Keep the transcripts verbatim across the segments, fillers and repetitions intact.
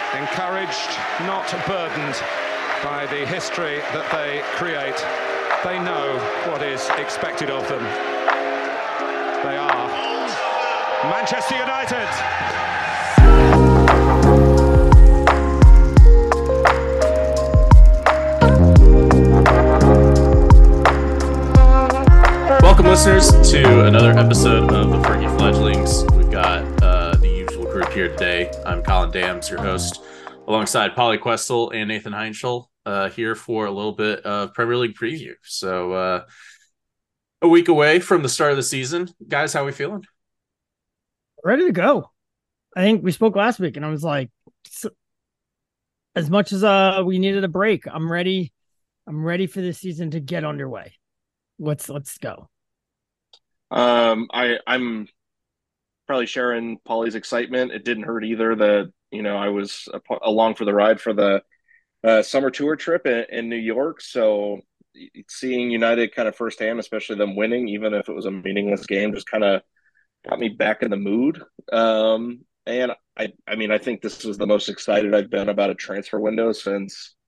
encouraged, not burdened by the history that they create. They know what is expected of them. They are Manchester United. Welcome, listeners, to another episode of the Fergie Fledglings. We've got uh, the usual group here today. I'm Colin Dams, your host, alongside Polly Questel and Nathan Heinschel, uh, here for a little bit of Premier League preview. So, uh, a week away from the start of the season. Guys, how are we feeling? Ready to go. I think we spoke last week, and I was like, as much as uh we needed a break, I'm ready. I'm ready for this season to get underway. Let's let's go. Um, I I'm probably sharing Polly's excitement. It didn't hurt either that, you know, I was a, along for the ride for the uh, summer tour trip in, in New York. So seeing United kind of firsthand, especially them winning, even if it was a meaningless game, just kind of got me back in the mood. Um, and I, I mean, I think this was the most excited I've been about a transfer window since,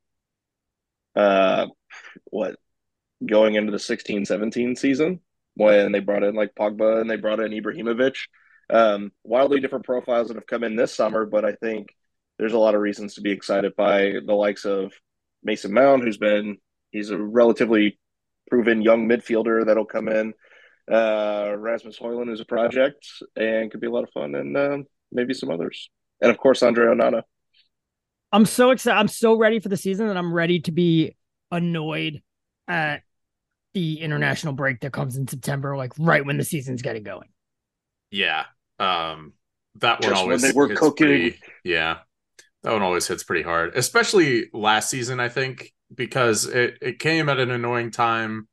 uh, what, going into the sixteen seventeen season when they brought in like Pogba and they brought in Ibrahimovic. Um, wildly different profiles that have come in this summer, but I think there's a lot of reasons to be excited by the likes of Mason Mount, who's been, he's a relatively proven young midfielder that'll come in. Uh, Rasmus Højlund is a project and could be a lot of fun, and um, maybe some others. And of course, Andre Onana. I'm so excited. I'm so ready for the season, and I'm ready to be annoyed at the international break that comes in September, like right when the season's getting going. Yeah. Um, that one Just always when they were hits cooking. pretty, yeah. That one always hits pretty hard, especially last season, I think, because it, it came at an annoying time.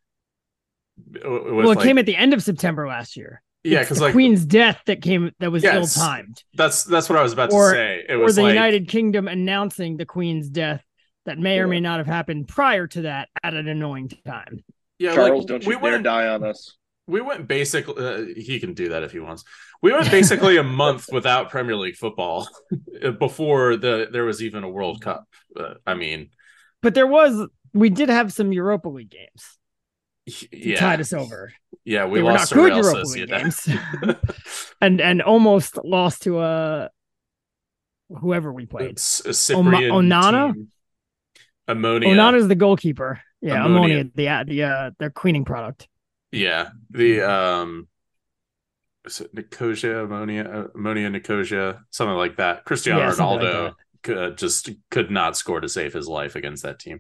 Well, it like, came at the end of September last year. Yeah, because because the like Queen's death that came that was yes, ill-timed. That's that's what I was about or, to say. It or was the like, United Kingdom announcing the Queen's death that may or may not have happened prior to that at an annoying time. Yeah, Charles, like, don't you we dare went, die on us. We went basically. Uh, he can do that if he wants. We went basically a month without Premier League football before the there was even a World Cup. Uh, I mean, but there was. We did have some Europa League games. Yeah, tied us over. Yeah, we they lost were not to good Real Europa League games, and and almost lost to a whoever we played. It's a Cyprian Om- Onana. Team. Ammonia. Onana's the goalkeeper. Yeah, Ammonia, ammonia the the uh, their cleaning product. Yeah, the um, is it Nicosia, ammonia, ammonia, Nicosia, something like that. Cristiano yeah, Ronaldo like could, just could not score to save his life against that team.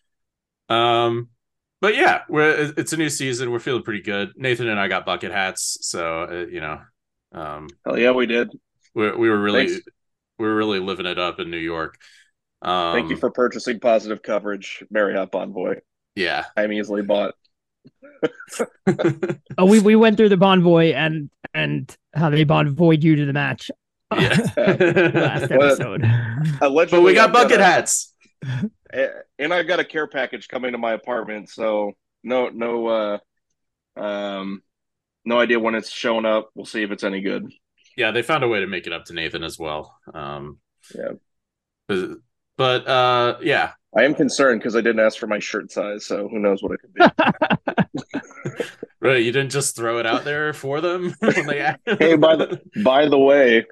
Um. But yeah, we're, it's a new season. We're feeling pretty good. Nathan and I got bucket hats, so uh, you know, um, hell yeah, we did. We, we were really, Thanks. we were really living it up in New York. Um, Thank you for purchasing positive coverage, Marriott Bonvoy. Yeah, I'm easily bought. oh, we we went through the Bonvoy and and how they Bonvoyed you to the match. Yeah, last episode. But we got bucket hats. And I've got a care package coming to my apartment, so no, no, uh, um, no idea when it's showing up. We'll see if it's any good. Yeah, they found a way to make it up to Nathan as well. Um, yeah, but, but uh, yeah, I am concerned because I didn't ask for my shirt size, so who knows what it could be. Right, you didn't just throw it out there for them when they asked. Hey, by the by the way.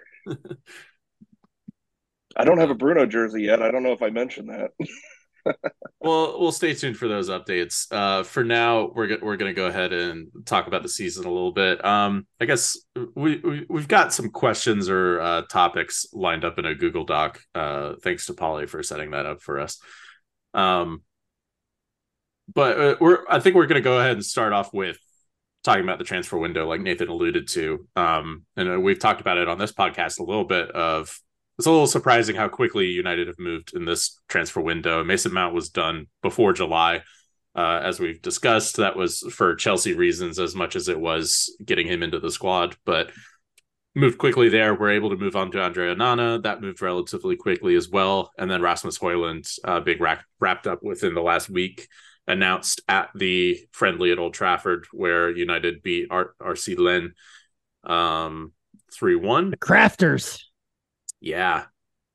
I don't have a Bruno jersey yet. I don't know if I mentioned that. Well, we'll stay tuned for those updates. Uh, for now, we're go- we're going to go ahead and talk about the season a little bit. Um, I guess we, we we've got some questions or uh, topics lined up in a Google Doc. Uh, thanks to Polly for setting that up for us. Um, but uh, we're I think we're going to go ahead and start off with talking about the transfer window, like Nathan alluded to. Um, and uh, we've talked about it on this podcast a little bit. Of It's a little surprising how quickly United have moved in this transfer window. Mason Mount was done before July. Uh, as we've discussed, that was for Chelsea reasons as much as it was getting him into the squad, but moved quickly there. We're able to move on to Andre Onana. That moved relatively quickly as well. And then Rasmus Højlund, uh, big rack, wrapped up within the last week, announced at the friendly at Old Trafford where United beat R- RC Lens um, three one. The Crafters. Yeah.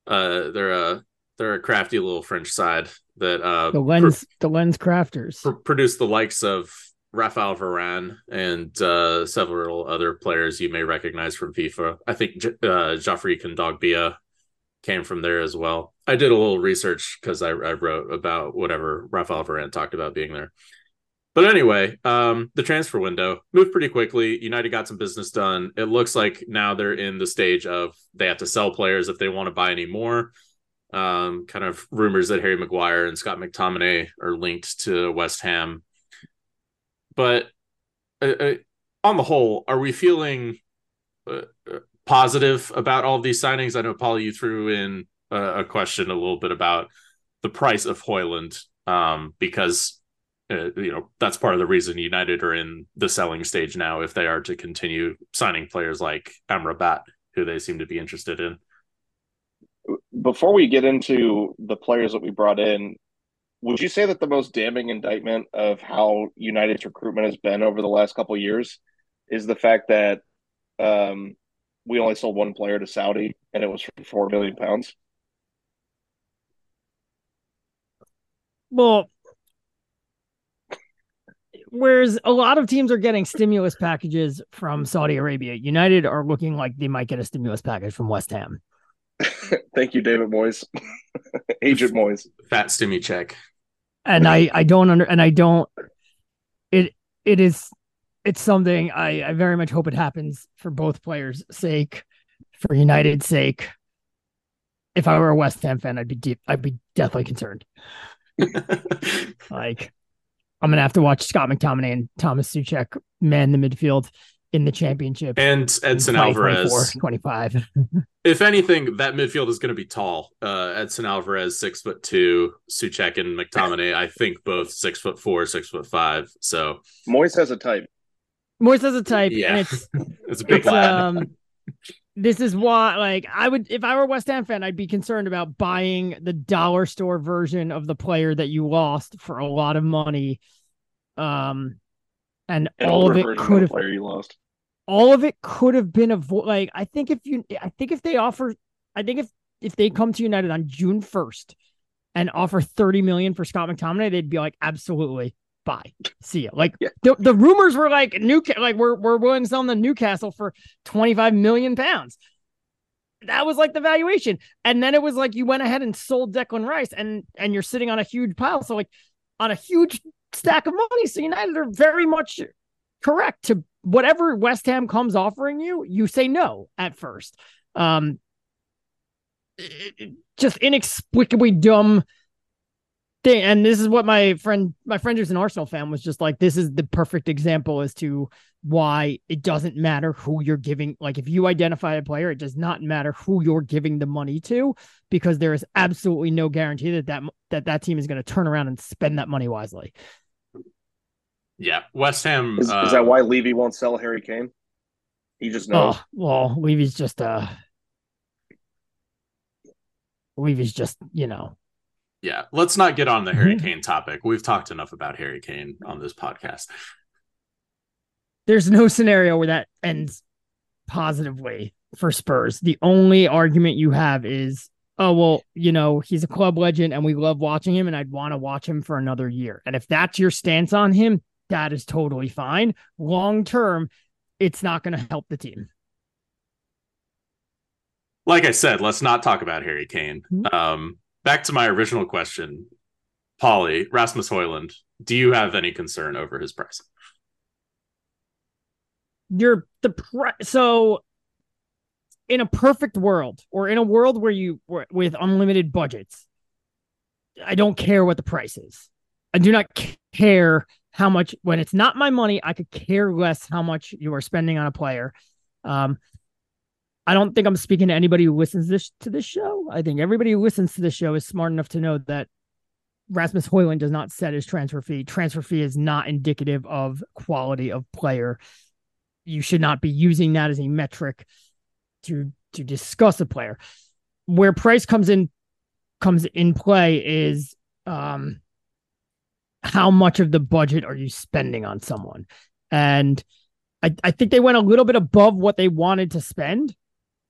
Uh, they're a they're a crafty little French side that uh the lens pr- the lens crafters pr- produce the likes of Raphael Varane and uh, several other players you may recognize from FIFA. I think uh, Joffrey Kondogbia came from there as well. I did a little research because I, I wrote about whatever Raphael Varane talked about being there. But anyway, um, the transfer window moved pretty quickly. United got some business done. It looks like now they're in the stage of they have to sell players if they want to buy any more. Um, kind of rumors that Harry Maguire and Scott McTominay are linked to West Ham. But uh, uh, on the whole, are we feeling uh, positive about all of these signings? I know, Paul, you threw in a, a question a little bit about the price of Højlund, um, because uh, you know that's part of the reason United are in the selling stage now, if they are to continue signing players like Amrabat, who they seem to be interested in. Before we get into the players that we brought in, would you say that the most damning indictment of how United's recruitment has been over the last couple of years is the fact that um, we only sold one player to Saudi and it was for four million pounds? Well, whereas a lot of teams are getting stimulus packages from Saudi Arabia, United are looking like they might get a stimulus package from West Ham. Thank you, David Moyes. Agent Moyes. Fat stimmy check. And I, I don't under and I don't it it is it's something I, I very much hope it happens for both players' sake, for United's sake. If I were a West Ham fan, I'd be deep I'd be definitely concerned. Like, I'm gonna have to watch Scott McTominay and Thomas Souček man the midfield in the championship, and Edson Alvarez twenty-five. If anything, that midfield is going to be tall. Uh, Edson Alvarez six foot two, Souček and McTominay, I think both six foot four, six foot five. So Moyes has a type. Moyes has a type, yeah, and it's it's a big it's, lad. Um, this is why, like, I would, if I were a West Ham fan, I'd be concerned about buying the dollar store version of the player that you lost for a lot of money. Um, and An all of older it version could of the have, player you lost. all of it could have been avoided. Like, I think if you, I think if they offer, I think if if they come to United on June first and offer thirty million for Scott McTominay, they'd be like, absolutely, bye, see ya. Like, Yeah. the, the rumors were like new, like we're we're willing to sell them to Newcastle for twenty-five million pounds. That was like the valuation, and then it was like you went ahead and sold Declan Rice, and and you're sitting on a huge pile, so like on a huge stack of money. So United are very much correct to whatever West Ham comes offering you, you say no at first. Um, it, it, just inexplicably dumb thing. And this is what my friend, my friend who's an Arsenal fan was just like, this is the perfect example as to why it doesn't matter who you're giving. Like, if you identify a player, it does not matter who you're giving the money to, because there is absolutely no guarantee that that, that, that team is going to turn around and spend that money wisely. Yeah, West Ham. Is, uh, is that why Levy won't sell Harry Kane? He just knows. Oh, well, Levy's just uh Levy's just, you know. Yeah, let's not get on the Harry Kane topic. We've talked enough about Harry Kane on this podcast. There's no scenario where that ends positively for Spurs. The only argument you have is, oh, well, you know, he's a club legend and we love watching him and I'd want to watch him for another year. And if that's your stance on him, that is totally fine. Long term, it's not going to help the team. Like I said, let's not talk about Harry Kane. Mm-hmm. Um, back to my original question, Paulie, Rasmus Højlund, do you have any concern over his price? You're the pri- so in a perfect world, or in a world where you where, with unlimited budgets, I don't care what the price is. I do not care how much, when it's not my money, I could care less how much you are spending on a player. Um, I don't think I'm speaking to anybody who listens this, to this show. I think everybody who listens to this show is smart enough to know that Rasmus Højlund does not set his transfer fee. Transfer fee is not indicative of quality of player. You should not be using that as a metric to, to discuss a player. Where price comes in, comes in play is, um, how much of the budget are you spending on someone? And I, I think they went a little bit above what they wanted to spend.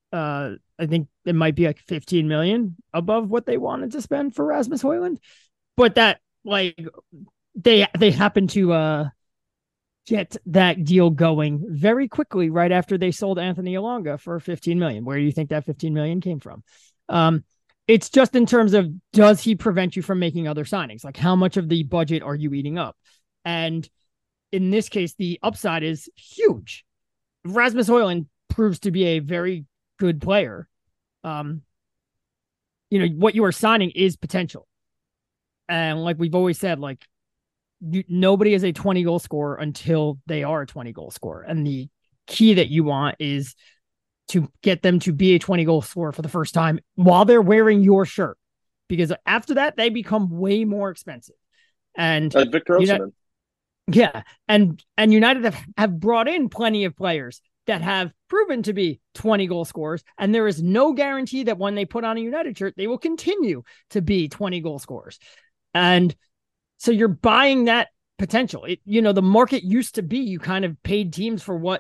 Uh, I think it might be like fifteen million above what they wanted to spend for Rasmus Højlund, but that like they they happened to uh get that deal going very quickly right after they sold Anthony Elanga for fifteen million. Where do you think that fifteen million came from? Um, it's just in terms of, does he prevent you from making other signings? Like, how much of the budget are you eating up? And in this case, the upside is huge. Rasmus Højlund proves to be a very good player. Um, you know, what you are signing is potential. And like we've always said, like, you, nobody is a twenty goal scorer until they are a twenty goal scorer. And the key that you want is to get them to be a twenty goal scorer for the first time while they're wearing your shirt, because after that, they become way more expensive. And uh, Victor you know, Osimhen. yeah. And, and United have, have brought in plenty of players that have proven to be twenty goal scorers. And there is no guarantee that when they put on a United shirt, they will continue to be twenty goal scorers. And so you're buying that potential. It, you know, the market used to be, you kind of paid teams for what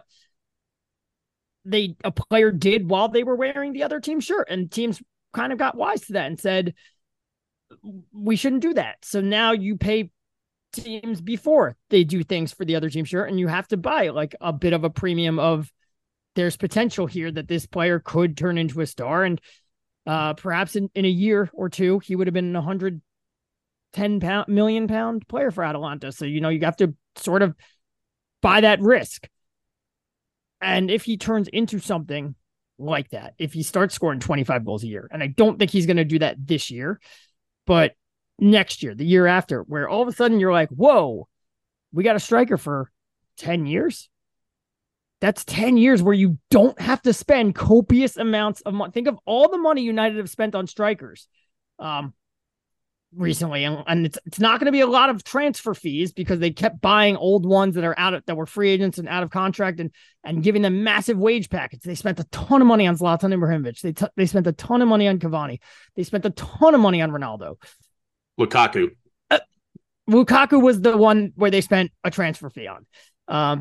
they, a player did while they were wearing the other team's shirt, and teams kind of got wise to that and said, we shouldn't do that. So now you pay teams before they do things for the other team's shirt, and you have to buy like a bit of a premium of, there's potential here that this player could turn into a star. And uh, perhaps in, in a year or two, he would have been a hundred ten pound million pound player for Atalanta. So, you know, you have to sort of buy that risk. And if he turns into something like that, if he starts scoring twenty-five goals a year, and I don't think he's going to do that this year, but next year, the year after, where all of a sudden you're like, whoa, we got a striker for ten years. That's ten years where you don't have to spend copious amounts of money. Think of all the money United have spent on strikers um, recently. And, and it's, it's not going to be a lot of transfer fees, because they kept buying old ones that are out of, that were free agents and out of contract, and, and giving them massive wage packets. They spent a ton of money on Zlatan Ibrahimovic. They, t- they spent a ton of money on Cavani. They spent a ton of money on Ronaldo. Lukaku. Uh, Lukaku was the one where they spent a transfer fee on. Um,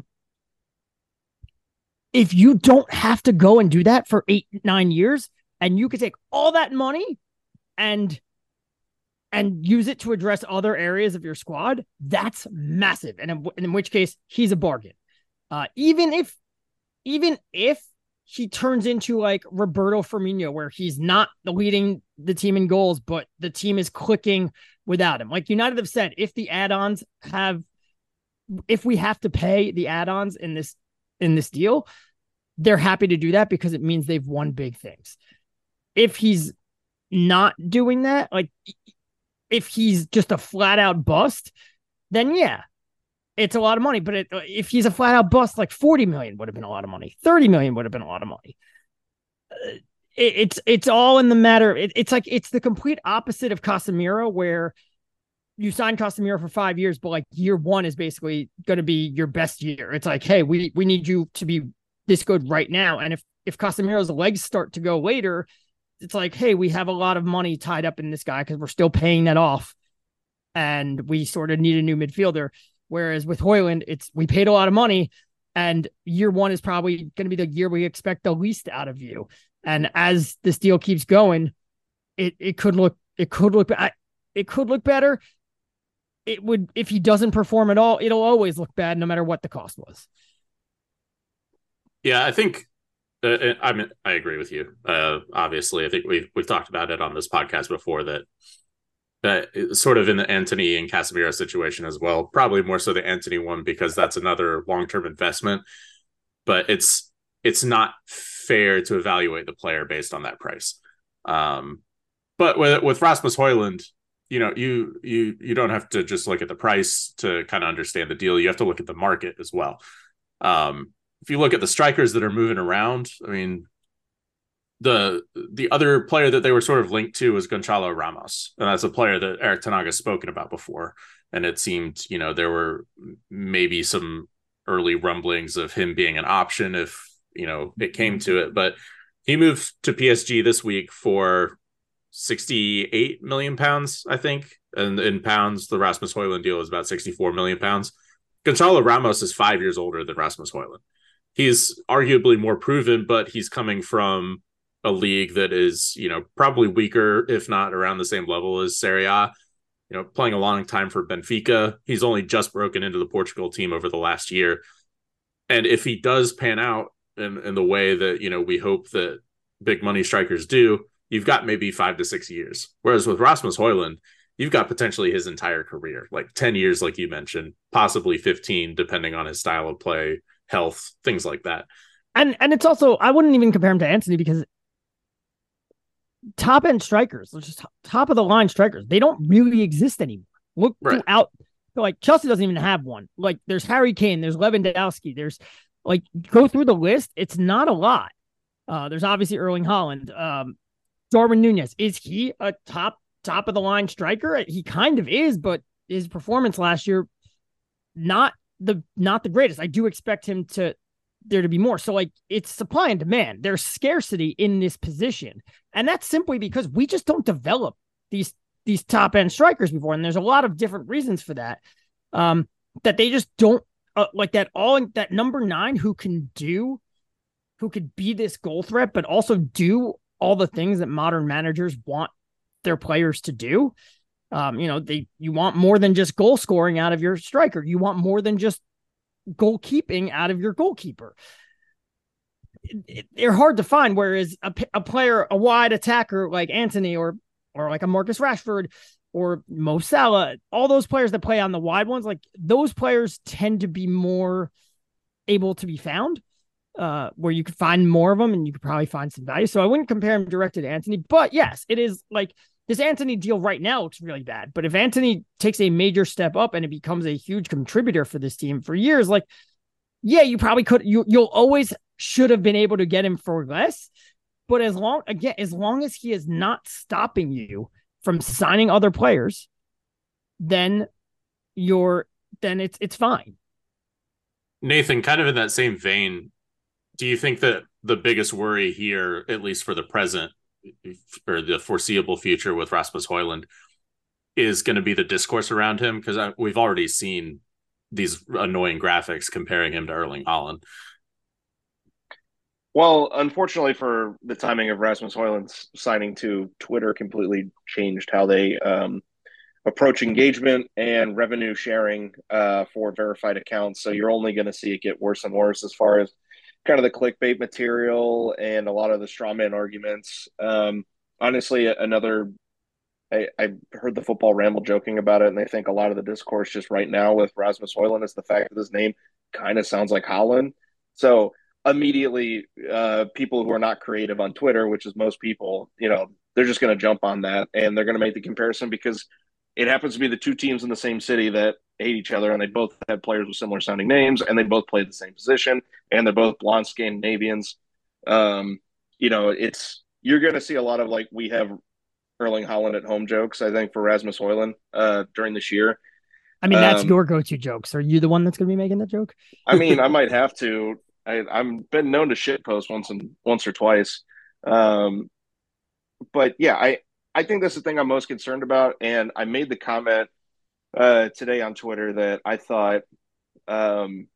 if you don't have to go and do that for eight, nine years, and you could take all that money and and use it to address other areas of your squad, that's massive. And in, in which case, he's a bargain. Uh, even if, even if he turns into like Roberto Firmino, where he's not leading the team in goals, but the team is clicking without him. Like United have said, if the add-ons have, if we have to pay the add-ons in this, in this deal, they're happy to do that, because it means they've won big things. If he's not doing that, like if he's just a flat out bust, then yeah, it's a lot of money. But it, if he's a flat out bust, like forty million would have been a lot of money. thirty million would have been a lot of money. Uh, it, it's, it's all in the matter. It, it's like, it's the complete opposite of Casemiro, where you sign Casemiro for five years, but like year one is basically going to be your best year. It's like, hey, we, we need you to be this good right now. And if, if Casemiro's legs start to go later, it's like, hey, we have a lot of money tied up in this guy because we're still paying that off, and we sort of need a new midfielder. Whereas with Højlund, it's, we paid a lot of money, and year one is probably going to be the year we expect the least out of you. And as this deal keeps going, it, it could look, it could look, it could look better. It would, if he doesn't perform at all, it'll always look bad no matter what the cost was. Yeah, I think uh, I mean I agree with you. Uh, obviously, I think we've we've talked about it on this podcast before, that that sort of in the Antony and Casemiro situation as well. Probably more so the Antony one, because that's another long term investment. But it's it's not fair to evaluate the player based on that price. Um, but with with Rasmus Højlund, you know, you you you don't have to just look at the price to kind of understand the deal. You have to look at the market as well. Um, If you look at the strikers that are moving around, I mean, the the other player that they were sort of linked to was Gonçalo Ramos. And that's a player that Erik ten Hag has spoken about before. And it seemed, you know, there were maybe some early rumblings of him being an option if, you know, it came to it. But he moved to P S G this week for sixty-eight million pounds, I think. And in pounds, the Rasmus Højlund deal is about sixty-four million pounds. Gonçalo Ramos is five years older than Rasmus Højlund. He's arguably more proven, but he's coming from a league that is, you know, probably weaker, if not around the same level as Serie A. You know, playing a long time for Benfica. He's only just broken into the Portugal team over the last year. And if he does pan out in, in the way that, you know, we hope that big money strikers do, you've got maybe five to six years. Whereas with Rasmus Højlund, you've got potentially his entire career, like ten years, like you mentioned, possibly fifteen, depending on his style of play, health, things like that. And and it's also, I wouldn't even compare him to Antony because top end strikers, just top of the line strikers, they don't really exist anymore. Look right. throughout, like Chelsea doesn't even have one. Like there's Harry Kane, there's Lewandowski, there's like go through the list. It's not a lot. Uh, there's obviously Erling Haaland, um, Darwin Nunez. Is he a top top of the line striker? He kind of is, but his performance last year not the not the greatest. I do expect him to. There to be more. So like it's supply and demand. There's scarcity in this position. And that's simply because we just don't develop these, these top end strikers before. And there's a lot of different reasons for that. Um, that they just don't uh, like that all that number nine who can do, who could be this goal threat, but also do all the things that modern managers want their players to do. Um, you know, they, you want more than just goal scoring out of your striker. You want more than just goalkeeping out of your goalkeeper. It, it, they're hard to find. Whereas a, a player, a wide attacker like Antony or or like a Marcus Rashford or Mo Salah, all those players that play on the wide ones, like those players tend to be more able to be found, uh, where you could find more of them and you could probably find some value. So I wouldn't compare him directly to Antony, but yes, it is like this Antony deal right now looks really bad. But if Antony takes a major step up and it becomes a huge contributor for this team for years, like, yeah, you probably could, you, you'll always should have been able to get him for less. But as long, again, as long as he is not stopping you from signing other players, then you're, then it's, it's fine. Nathan, kind of in that same vein, do you think that the biggest worry here, at least for the present, or the foreseeable future with Rasmus Højlund, is going to be the discourse around him? Because we've already seen these annoying graphics comparing him to Erling Haaland. Well, unfortunately for the timing of Rasmus Højlund's signing to Twitter completely changed how they um, approach engagement and revenue sharing uh, for verified accounts. So you're only going to see it get worse and worse as far as kind of the clickbait material and a lot of the straw man arguments. Um, honestly, another, I, I heard the Football Ramble joking about it, and they think a lot of the discourse just right now with Rasmus Højlund is the fact that his name kind of sounds like Haaland. So immediately, uh, people who are not creative on Twitter, which is most people, you know, they're just going to jump on that and they're going to make the comparison because it happens to be the two teams in the same city that hate each other, and they both have players with similar sounding names, and they both play the same position, and they're both blonde Scandinavians. Um, you know, it's you're going to see a lot of like we have Erling Haaland at home jokes, I think, for Rasmus Højlund uh, during this year. I mean, that's um, your go-to jokes. Are you the one that's going to be making that joke? I mean, I might have to. I, I've been known to shit post once and once or twice. Um, but yeah, I, I think that's the thing I'm most concerned about. And I made the comment uh, today on Twitter that I thought, um,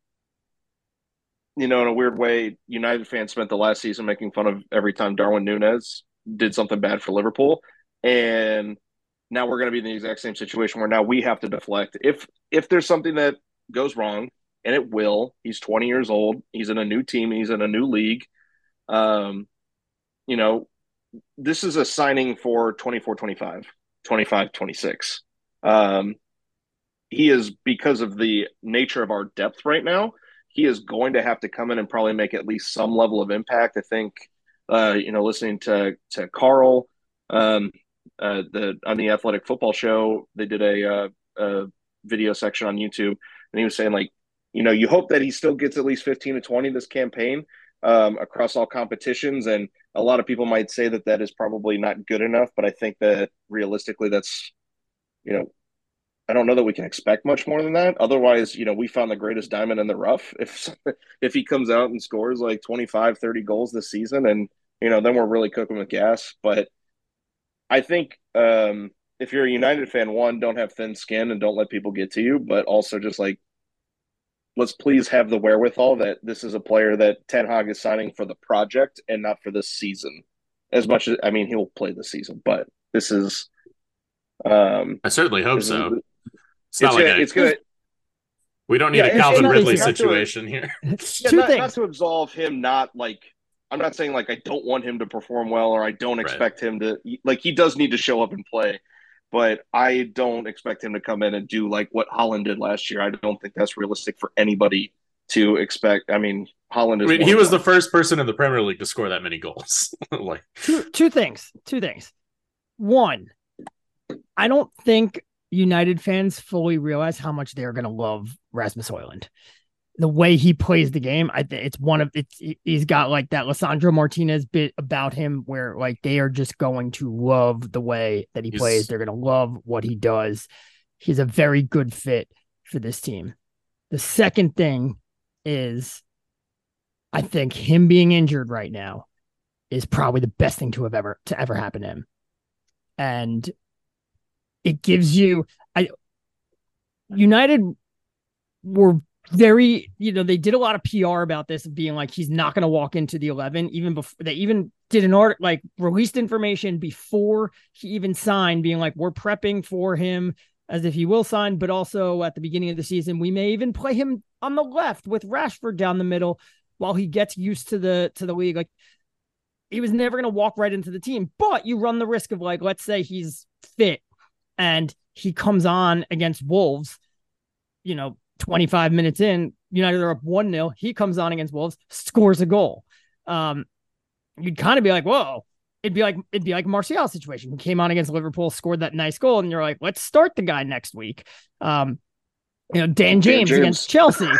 you know, in a weird way, United fans spent the last season making fun of every time Darwin Nunez did something bad for Liverpool. And now we're going to be in the exact same situation where now we have to deflect. If if there's something that goes wrong, and it will, he's twenty years old, he's in a new team, he's in a new league. Um, you know, this is a signing for twenty-four twenty-five, twenty-five twenty-six. Um, he is, because of the nature of our depth right now, he is going to have to come in and probably make at least some level of impact. I think, uh, you know, listening to to Carl, um, uh, the on the Athletic Football Show, they did a, uh, a video section on YouTube, and he was saying, like, you know, you hope that he still gets at least fifteen to twenty this campaign um, across all competitions. And a lot of people might say that that is probably not good enough, but I think that realistically that's, you know, I don't know that we can expect much more than that. Otherwise, you know, we found the greatest diamond in the rough. If if he comes out and scores like twenty-five, thirty goals this season, and, you know, then we're really cooking with gas. But I think um, if you're a United fan, one, don't have thin skin and don't let people get to you, but also just like, let's please have the wherewithal that this is a player that Ten Hag is signing for the project and not for this season. as much as I mean he'll play the season, but this is um I certainly hope this is, so. It's it's not like gonna, a, it's gonna we don't need yeah, a it's Calvin not- Ridley it's not to- situation here. yeah, Two not, things. not to absolve him, not like I'm not saying like I don't want him to perform well or I don't Right. expect him to like he does need to show up and play, but I don't expect him to come in and do like what Holland did last year. I don't think that's realistic for anybody to expect. I mean, Holland I is mean, one he of was them. the first person in the Premier League to score that many goals. Like, two two things. Two things. One, I don't think United fans fully realize how much they're going to love Rasmus Højlund. The way he plays the game, I think it's one of it's. He's got like that Lissandro Martinez bit about him, where like they are just going to love the way that he He's- plays. They're going to love what he does. He's a very good fit for this team. The second thing is, I think him being injured right now is probably the best thing to have ever to ever happen to him, and it gives you. I United were very, you know, they did a lot of P R about this, being like he's not going to walk into the eleven. Even before they even did an art, like released information before he even signed, being like we're prepping for him as if he will sign, but also at the beginning of the season we may even play him on the left with Rashford down the middle while he gets used to the to the league. Like he was never going to walk right into the team, but you run the risk of like, let's say he's fit and he comes on against Wolves, you know, twenty-five minutes in, United are up one nil. He comes on against Wolves, scores a goal. Um, you'd kind of be like, whoa. It'd be like it'd be like Martial's situation. He came on against Liverpool, scored that nice goal, and you're like, let's start the guy next week. Um, you know, Dan James, James. against Chelsea,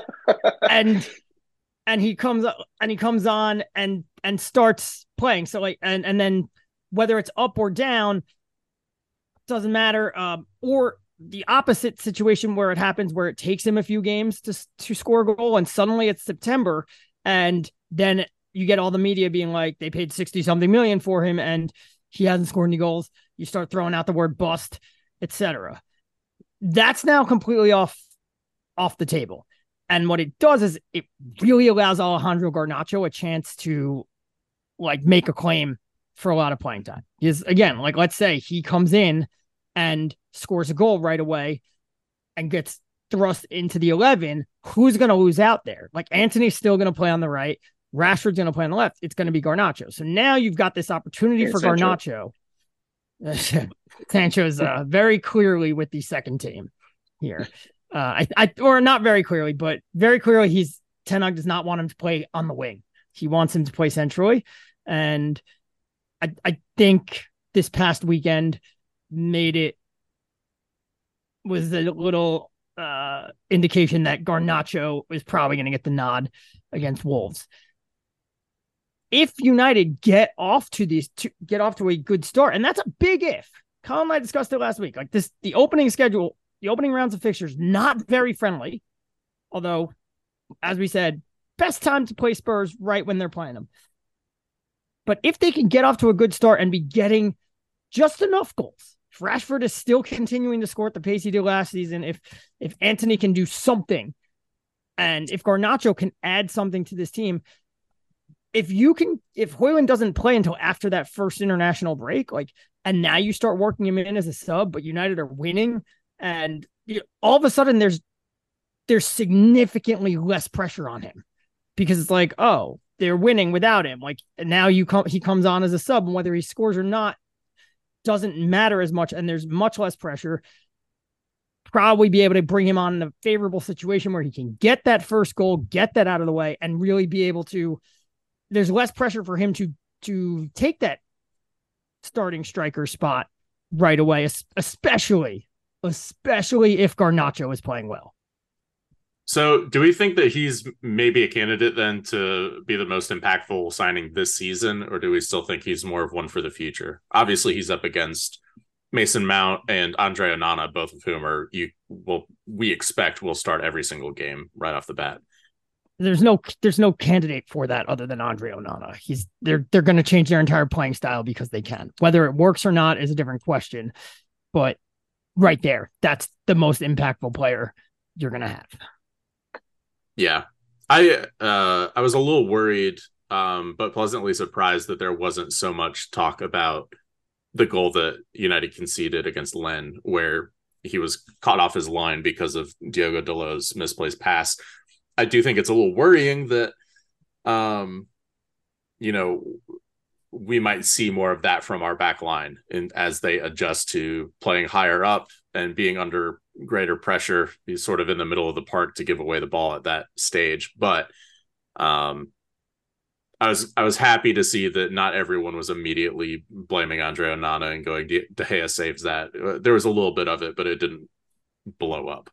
and and he comes up and he comes on and and starts playing. So like, and and then whether it's up or down doesn't matter. Um, or the opposite situation where it happens, where it takes him a few games to to score a goal, and suddenly it's September, and then you get all the media being like, they paid sixty something million for him and he hasn't scored any goals. You start throwing out the word bust, et cetera. That's now completely off, off the table. And what it does is it really allows Alejandro Garnacho a chance to like make a claim for a lot of playing time. Because again, like let's say he comes in and scores a goal right away and gets thrust into the eleven, who's going to lose out there? Like Antony's still going to play on the right. Rashford's going to play on the left. It's going to be Garnacho. So now you've got this opportunity And for Sancho. Garnacho. Sancho's uh, very clearly with the second team here. Uh, I, I, or not very clearly, but very clearly he's Ten Hag does not want him to play on the wing. He wants him to play centrally. And I, I think this past weekend made it was a little uh, indication that Garnacho is probably going to get the nod against Wolves. If United get off to these, to get off to a good start, and that's a big if. Colin and I discussed it last week. Like this, the opening schedule, the opening rounds of fixtures, not very friendly. Although, as we said, best time to play Spurs right when they're playing them. But if they can get off to a good start and be getting just enough goals, if Rashford is still continuing to score at the pace he did last season, if if Antony can do something, and if Garnacho can add something to this team, if you can, if Højlund doesn't play until after that first international break, like, and now you start working him in as a sub, but United are winning, and you know, all of a sudden there's there's significantly less pressure on him because it's like, oh, they're winning without him. Like, and now you come, he comes on as a sub, and whether he scores or not doesn't matter as much, and there's much less pressure. Probably be able to bring him on in a favorable situation where he can get that first goal, get that out of the way, and really be able to. There's less pressure for him to to take that starting striker spot right away, especially especially if Garnacho is playing well. So do we think that he's maybe a candidate then to be the most impactful signing this season, or do we still think he's more of one for the future? Obviously, he's up against Mason Mount and Andre Onana, both of whom are you will we expect will start every single game right off the bat. There's no there's no candidate for that other than Andre Onana. He's they're they're going to change their entire playing style because they can. Whether it works or not is a different question. But right there, that's the most impactful player you're going to have. Yeah, I uh, I was a little worried um, but pleasantly surprised that there wasn't so much talk about the goal that United conceded against Lens, where he was caught off his line because of Diogo Dalot's misplaced pass. I do think it's a little worrying that, um, you know, we might see more of that from our back line and as they adjust to playing higher up and being under greater pressure, he's sort of in the middle of the park to give away the ball at that stage. But um, I was I was happy to see that not everyone was immediately blaming Andre Onana and going, De Gea saves that. There was a little bit of it, but it didn't blow up.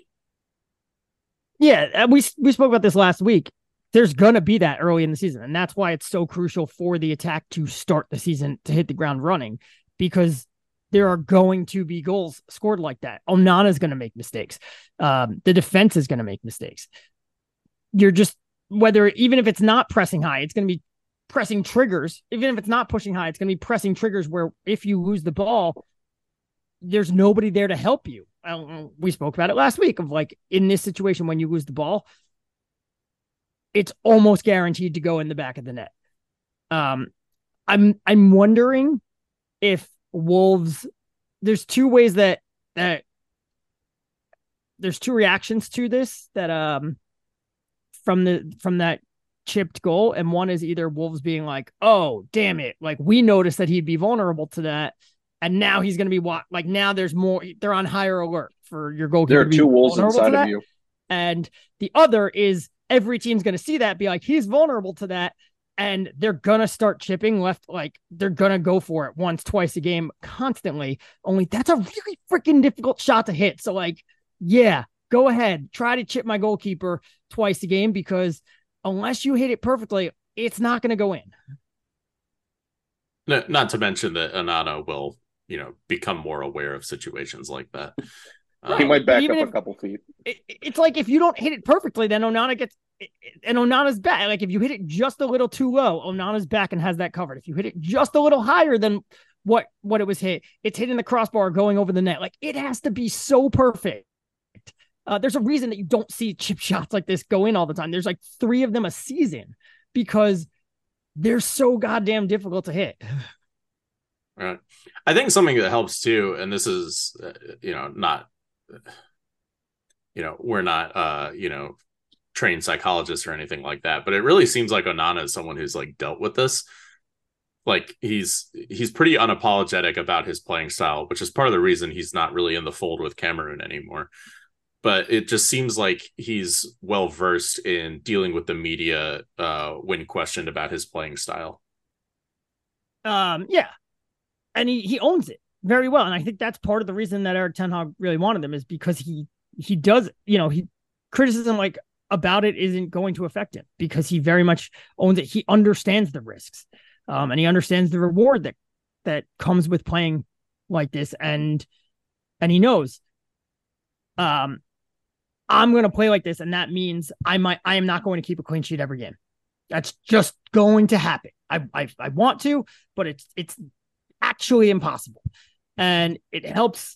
Yeah, we we spoke about this last week. There's going to be that early in the season, and that's why it's so crucial for the attack to start the season, to hit the ground running, because there are going to be goals scored like that. Onana is going to make mistakes. Um, the defense is going to make mistakes. You're just, whether, even if it's not pressing high, it's going to be pressing triggers. Even if it's not pushing high, it's going to be pressing triggers where if you lose the ball, there's nobody there to help you. Um, we spoke about it last week of like, in this situation, when you lose the ball, it's almost guaranteed to go in the back of the net. Um, I'm I'm wondering if Wolves. There's two ways that that there's two reactions to this that um from the from that chipped goal, and one is either Wolves being like, "Oh, damn it! Like we noticed that he'd be vulnerable to that, and now he's going to be what? Like now there's more. They're on higher alert for your goalkeeper." There are two Wolves inside of you, and the other is, every team's going to see that, be like, he's vulnerable to that, and they're going to start chipping left. Like, they're going to go for it once, twice a game, constantly. Only that's a really freaking difficult shot to hit. So, like, yeah, go ahead. Try to chip my goalkeeper twice a game, because unless you hit it perfectly, it's not going to go in. No, not to mention that Onana will, you know, become more aware of situations like that. He um, might back up if, a couple feet. It, it's like if you don't hit it perfectly, then Onana gets, and Onana's back. Like if you hit it just a little too low, Onana's back and has that covered. If you hit it just a little higher than what what it was hit, it's hitting the crossbar going over the net. Like it has to be so perfect. Uh, there's a reason that you don't see chip shots like this go in all the time. There's like three of them a season because they're so goddamn difficult to hit. Right. I think something that helps too, and this is, uh, you know, not, you know, we're not, uh, you know, trained psychologists or anything like that, but it really seems like Onana is someone who's like dealt with this. Like he's, he's pretty unapologetic about his playing style, which is part of the reason he's not really in the fold with Cameroon anymore. But it just seems like he's well-versed in dealing with the media uh, when questioned about his playing style. Um, yeah. And he, he owns it very well. And I think that's part of the reason that Erik ten Hag really wanted him, is because he, he does, you know, he criticism like about it isn't going to affect him because he very much owns it. He understands the risks um, and he understands the reward that, that comes with playing like this. And, and he knows, um, I'm going to play like this. And that means I might, I am not going to keep a clean sheet every game. That's just going to happen. I, I, I want to, but it's, it's actually impossible. And it helps.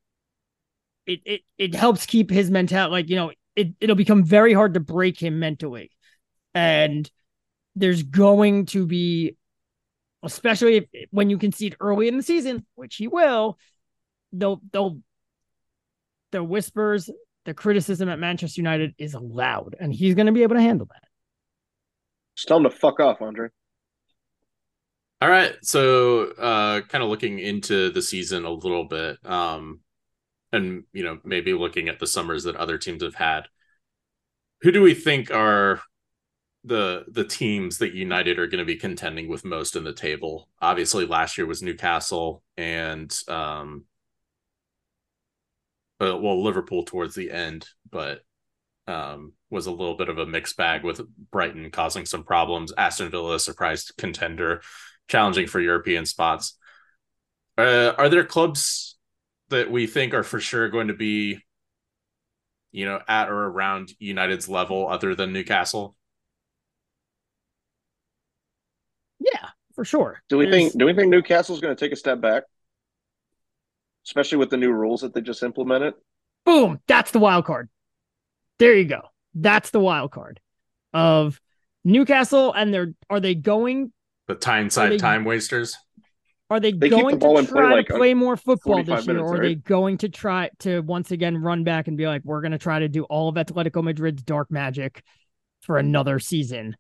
It, it, it helps keep his mentality, like, you know, it, it'll become very hard to break him mentally. And there's going to be, especially if, when you concede early in the season, which he will, they'll, they'll, the whispers, the criticism at Manchester United is loud, and he's going to be able to handle that. Just tell him to fuck off, Andre. All right. So uh, kind of looking into the season a little bit, um, and, you know, maybe looking at the summers that other teams have had, who do we think are the the teams that United are going to be contending with most in the table? Obviously, last year was Newcastle and um, Uh, well, Liverpool towards the end, but um, was a little bit of a mixed bag with Brighton causing some problems. Aston Villa, a surprise contender, challenging for European spots. Uh, are there clubs that we think are for sure going to be, you know, at or around United's level other than Newcastle? Yeah, for sure. Do we There's... think, do we think Newcastle's going to take a step back? Especially with the new rules that they just implemented. Boom. That's the wild card. There you go. That's the wild card of Newcastle, and they're are they going? The Tyneside they, time wasters. Are they, they going to play try like to play more football this year, minutes, or are right? they going to try to once again run back and be like, we're going to try to do all of Atletico Madrid's dark magic for another season?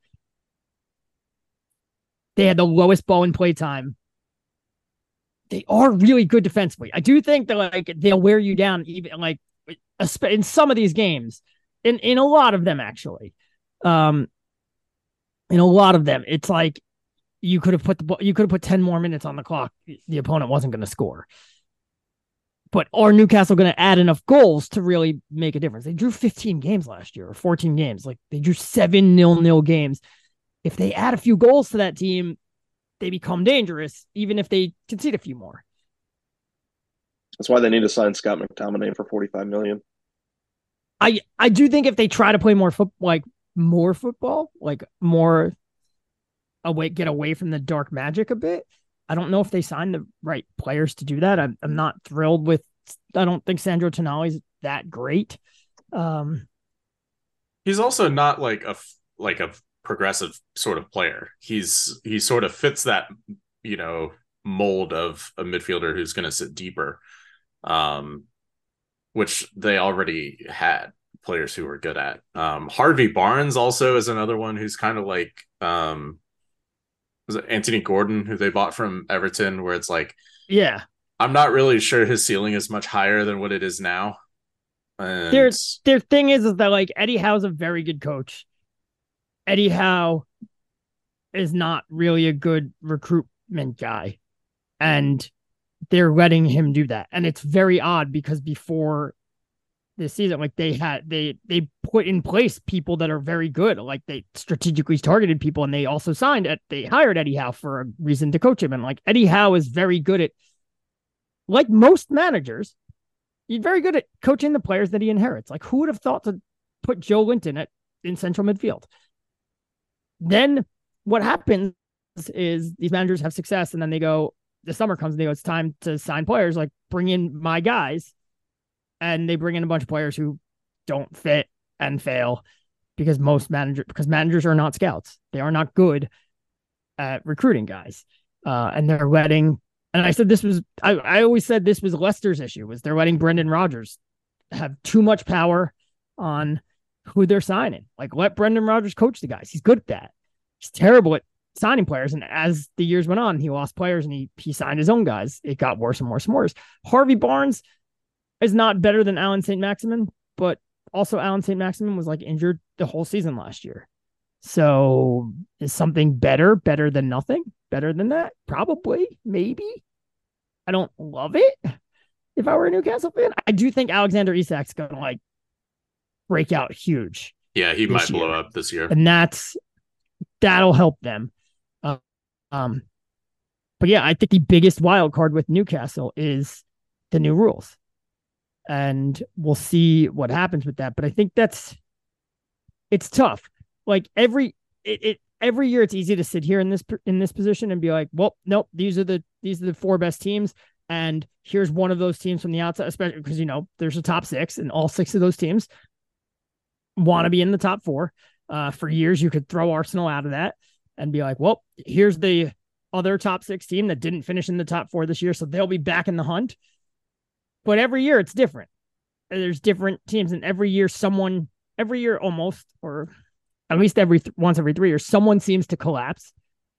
They had the lowest ball in play time. They are really good defensively. I do think that like they'll wear you down, even like in some of these games, in in a lot of them actually. Um, in a lot of them, it's like you could have put the you could have put ten more minutes on the clock. The opponent wasn't going to score. But are Newcastle going to add enough goals to really make a difference? They drew fifteen games last year, or fourteen games. Like they drew seven nil-nil games. If they add a few goals to that team, they become dangerous, even if they concede a few more. That's why they need to sign Scott McTominay for forty-five million. I I do think if they try to play more foot like more football, like more away, get away from the dark magic a bit. I don't know if they sign the right players to do that. I'm I'm not thrilled with. I don't think Sandro Tonali's that great. Um, He's also not like a like a progressive sort of player. He's he sort of fits that, you know, mold of a midfielder who's going to sit deeper, um, which they already had players who were good at. Um, Harvey Barnes also is another one who's kind of like um, was it Anthony Gordon, who they bought from Everton, where it's like, yeah, I'm not really sure his ceiling is much higher than what it is now. And their their thing is, is that like Eddie Howe's a very good coach. Eddie Howe is not really a good recruitment guy, and they're letting him do that. And it's very odd because before this season, like they had, they, they put in place people that are very good. Like they strategically targeted people, and they also signed it. They hired Eddie Howe for a reason to coach him. And like Eddie Howe is very good at, like most managers, he's very good at coaching the players that he inherits. Like who would have thought to put Joe Linton at in central midfield? Then what happens is these managers have success, and then they go, the summer comes and they go, it's time to sign players, like bring in my guys. And they bring in a bunch of players who don't fit and fail because most managers, because managers are not scouts. They are not good at recruiting guys. Uh, and they're letting, and I said, this was, I, I always said this was Leicester's issue, was they're letting Brendan Rodgers have too much power on who they're signing. Like let Brendan Rodgers coach the guys. He's good at that. He's terrible at signing players. And as the years went on, he lost players and he, he signed his own guys. It got worse and worse and worse. Harvey Barnes is not better than Alan Saint Maximin, but also Alan Saint Maximin was like injured the whole season last year. So is something better, better than nothing, better than that? Probably, maybe. I don't love it. If I were a Newcastle fan, I do think Alexander Isak's going to like break out huge. Yeah, he might blow up this year. And that's, that'll help them. Uh, um, but yeah, I think the biggest wild card with Newcastle is the new rules. And we'll see what happens with that. But I think that's, it's tough. Like every, it, it every year it's easy to sit here in this, in this position and be like, well, nope, these are the, these are the four best teams. And here's one of those teams from the outside, especially because, you know, there's a top six and all six of those teams want to be in the top four. Uh, for years, you could throw Arsenal out of that and be like, well, here's the other top six team that didn't finish in the top four this year. So they'll be back in the hunt. But every year it's different. There's different teams, and every year someone, every year almost, or at least every th- once every three years, someone seems to collapse.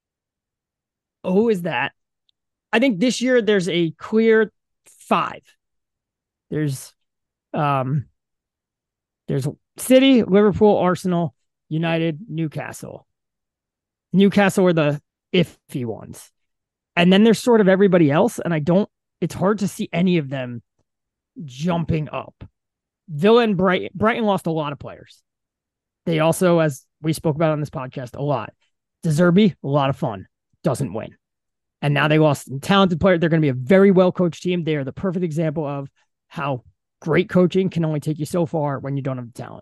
Who is that? I think this year there's a clear five. There's, um, there's City, Liverpool, Arsenal, United, Newcastle. Newcastle are the iffy ones, and then there's sort of everybody else, and I don't. It's hard to see any of them jumping up. Villa and Brighton, Brighton lost a lot of players. They also, as we spoke about on this podcast, a lot. De Zerbi, a lot of fun, doesn't win. And now they lost a talented player. They're going to be a very well-coached team. They are the perfect example of how great coaching can only take you so far when you don't have the talent.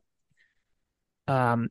Um,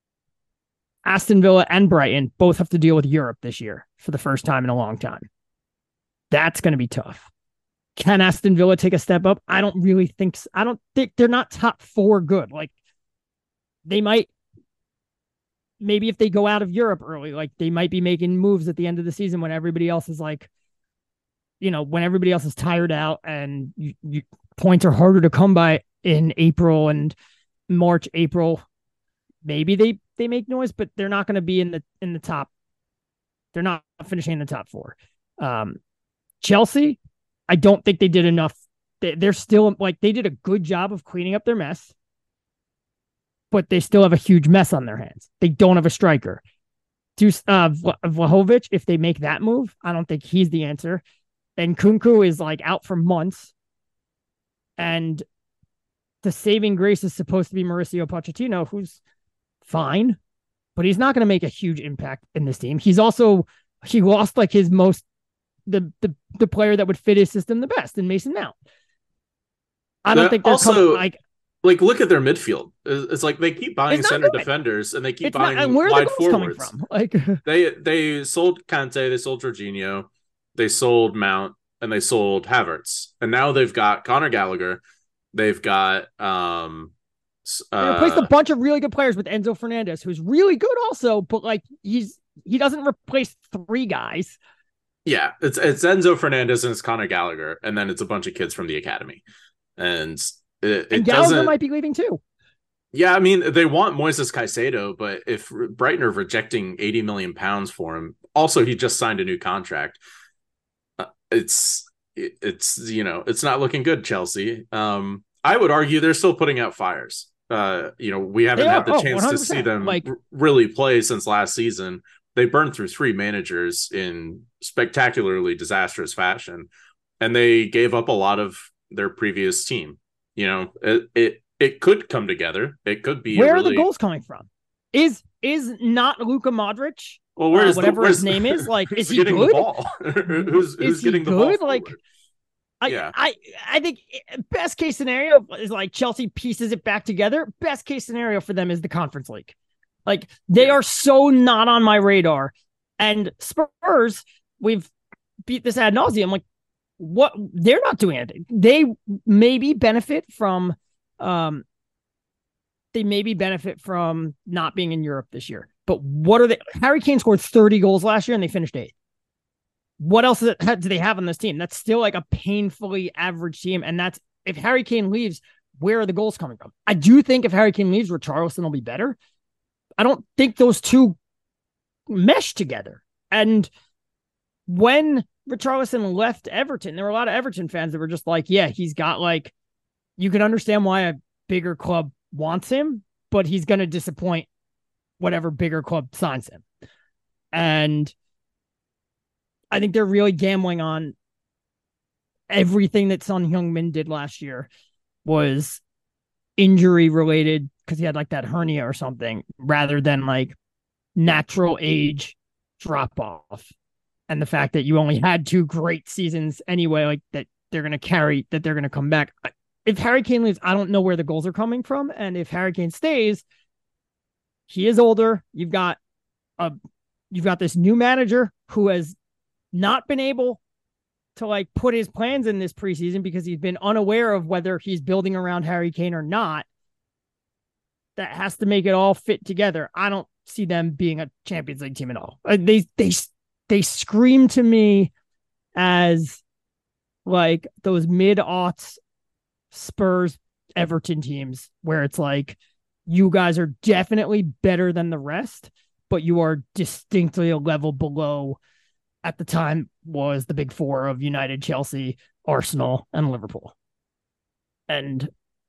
Aston Villa and Brighton both have to deal with Europe this year for the first time in a long time. That's going to be tough. Can Aston Villa take a step up? I don't really think so. I don't think they're not top four good. Like they might, maybe if they go out of Europe early, like they might be making moves at the end of the season when everybody else is like, you know, when everybody else is tired out and you, you, points are harder to come by in April and March, April. Maybe they, they make noise, but they're not going to be in the, in the top. They're not finishing in the top four. Um, Chelsea, I don't think they did enough. They, they're still like, they did a good job of cleaning up their mess, but they still have a huge mess on their hands. They don't have a striker. To uh, Vlahovic, if they make that move, I don't think he's the answer. And Kunku is like out for months. And the saving grace is supposed to be Mauricio Pochettino, who's fine, but he's not going to make a huge impact in this team. He's also, he lost like his most, the the the player that would fit his system the best in Mason Mount. I don't That think they're also coming, like, like look at their midfield. It's like they keep buying center good. defenders and they keep it's buying not, and where are wide the goals coming forwards. from? Like They they sold Kante, they sold Jorginho, they sold Mount, and they sold Havertz, and now they've got Conor Gallagher. They've got um. they Uh, replaced a bunch of really good players with Enzo Fernandez, who's really good also, but like he's he doesn't replace three guys. Yeah, it's it's Enzo Fernandez and it's Conor Gallagher, and then it's a bunch of kids from the academy, and it, it And Gallagher doesn't. might be leaving too. Yeah, I mean they want Moises Caicedo, but if Brighton are rejecting eighty million pounds for him, also he just signed a new contract. Uh, it's it, it's you know it's not looking good, Chelsea. Um, I would argue they're still putting out fires. Uh, you know we haven't They had are. the Oh, chance to see one hundred percent. them Like- r- really play since last season. They burned through three managers in spectacularly disastrous fashion, and they gave up a lot of their previous team. You know, it it, it could come together. It could be. Where a really... are the goals coming from? Is is not Luka Modric? Well, where's uh, whatever the, where's, his name is? Like, who's is he getting good? the ball? who's who's Is he getting the ball? good? Like, forward? I, Yeah. I I think best case scenario is like Chelsea pieces it back together. Best case scenario for them is the Conference League. Like they Yeah. are so not on my radar. And Spurs, we've beat this ad nauseum. Like what they're not doing anything. They maybe benefit from um they maybe benefit from not being in Europe this year. But what are they? Harry Kane scored thirty goals last year and they finished eighth. What else do they have on this team? That's still like a painfully average team. And that's if Harry Kane leaves, where are the goals coming from? I do think if Harry Kane leaves, Richarlison will be better. I don't think those two mesh together. And when Richarlison left Everton, there were a lot of Everton fans that were just like, yeah, he's got like, you can understand why a bigger club wants him, but he's going to disappoint whatever bigger club signs him. And I think they're really gambling on everything that Son Heung-min did last year was injury related because he had like that hernia or something rather than like natural age drop off. And the fact that you only had two great seasons anyway, like that they're going to carry, that they're going to come back. If Harry Kane leaves, I don't know where the goals are coming from. And if Harry Kane stays, he is older. You've got a, you've got this new manager who has not been able to like put his plans in this preseason because he's been unaware of whether he's building around Harry Kane or not. That has to make it all fit together. I don't see them being a Champions League team at all. They they they scream to me as like those mid-aughts Spurs Everton teams where it's like you guys are definitely better than the rest, but you are distinctly a level below. At the time was the big four of United, Chelsea, Arsenal, and Liverpool. And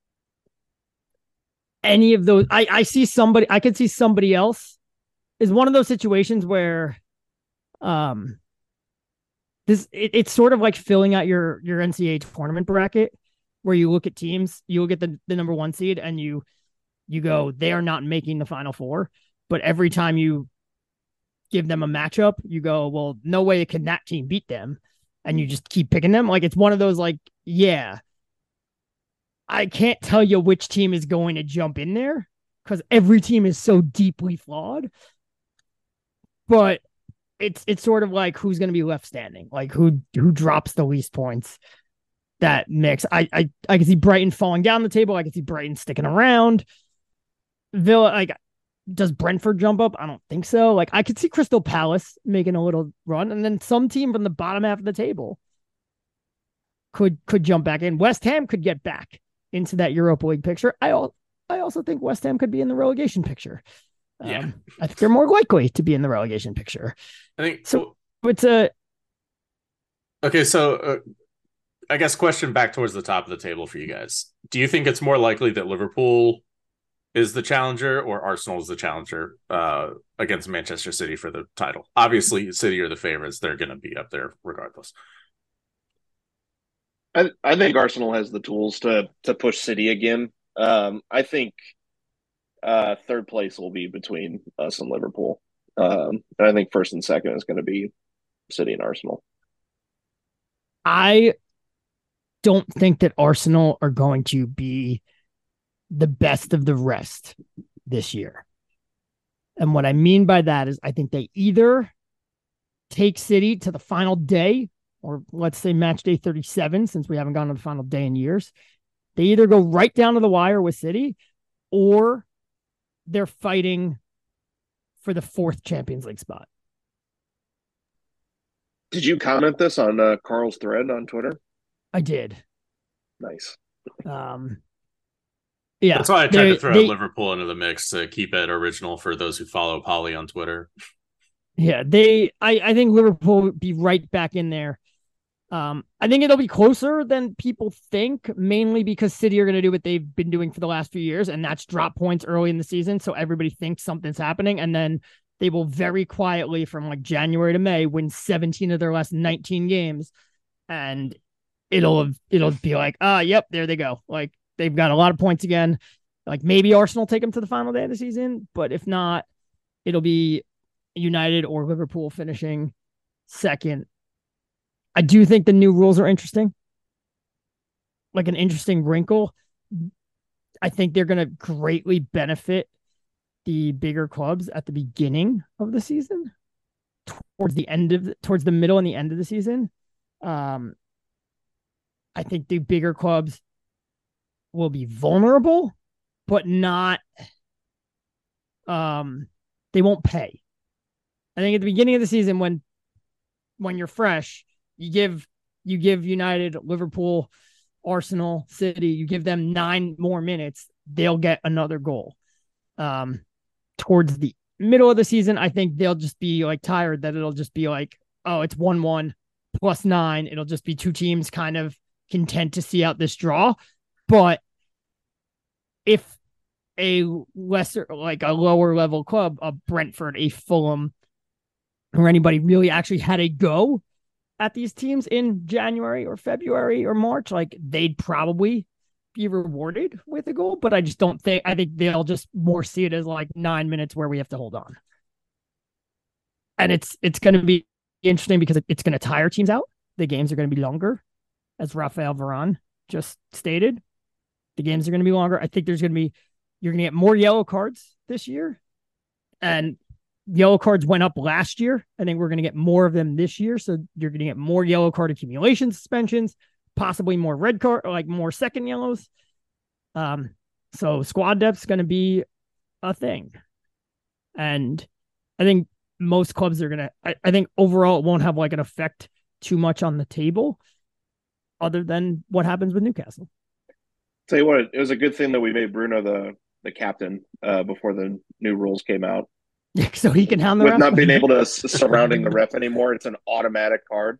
any of those, I, I see somebody, I could see somebody else is one of those situations where um, this, it, it's sort of like filling out your, your N C A A tournament bracket where you look at teams, you look at the, the number one seed and you, you go, they are not making the final four. But every time you give them a matchup, you go, well, no way can that team beat them. And you just keep picking them. Like, it's one of those, like, yeah, I can't tell you which team is going to jump in there because every team is so deeply flawed. But it's, it's sort of like who's going to be left standing, like who, who drops the least points. That mix. I, I, I can see Brighton falling down the table. I can see Brighton sticking around. Villa, like, does Brentford jump up? I don't think so. Like I could see Crystal Palace making a little run, and then some team from the bottom half of the table could could jump back in. West Ham could get back into that Europa League picture. I al- I also think West Ham could be in the relegation picture. Um, Yeah. I think they're more likely to be in the relegation picture. I think So it's a okay. So uh, I guess question back towards the top of the table for you guys. Do you think it's more likely that Liverpool is the challenger or Arsenal is the challenger uh, against Manchester City for the title? Obviously, City are the favorites. They're going to be up there regardless. I, I think Arsenal has the tools to to push City again. Um, I think uh, third place will be between us and Liverpool. Um, and I think first and second is going to be City and Arsenal. I don't think that Arsenal are going to be the best of the rest this year. And what I mean by that is I think they either take City to the final day, or let's say match day thirty-seven, since we haven't gone to the final day in years. They either go right down to the wire with City, or they're fighting for the fourth Champions League spot. Did you comment this on uh, Carl's thread on Twitter? I did. Nice. Um, yeah. That's why I tried they, to throw they, Liverpool into the mix to keep it original for those who follow Polly on Twitter. Yeah, they. I, I think Liverpool will be right back in there. Um, I think it'll be closer than people think, mainly because City are going to do what they've been doing for the last few years, and that's drop points early in the season, so everybody thinks something's happening, and then they will very quietly from like January to May win seventeen of their last nineteen games, and it'll it'll be like, ah, yep, there they go. Like they've got a lot of points again. Like maybe Arsenal take them to the final day of the season, but if not, it'll be United or Liverpool finishing second. I do think the new rules are interesting. Like an interesting wrinkle. I think they're going to greatly benefit the bigger clubs at the beginning of the season, towards the end of the, towards the middle and the end of the season. Um, I think the bigger clubs will be vulnerable, but not. Um, they won't pay. I think at the beginning of the season, when when you're fresh, you give you give United, Liverpool, Arsenal, City, you give them nine more minutes, they'll get another goal. Um, towards the middle of the season, I think they'll just be like tired that it'll just be like, oh, it's one one plus nine. It'll just be two teams kind of content to see out this draw. But if a lesser, like a lower level club, a Brentford, a Fulham, or anybody really actually had a go at these teams in January or February or March, like they'd probably be rewarded with a goal. But I just don't think, I think they'll just more see it as like nine minutes where we have to hold on. And it's, it's going to be interesting because it's going to tire teams out. The games are going to be longer, as Rafael Varane just stated. The games are going to be longer. I think there's going to be, you're going to get more yellow cards this year. And yellow cards went up last year. I think we're going to get more of them this year. So you're going to get more yellow card accumulation suspensions, possibly more red card, like more second yellows. Um, so squad depth's going to be a thing. And I think most clubs are going to, I, I think overall it won't have like an effect too much on the table other than what happens with Newcastle. Tell you what, it was a good thing that we made Bruno the, the captain uh, before the new rules came out. So he can hound the With ref? not being able to surrounding the ref anymore, it's an automatic card.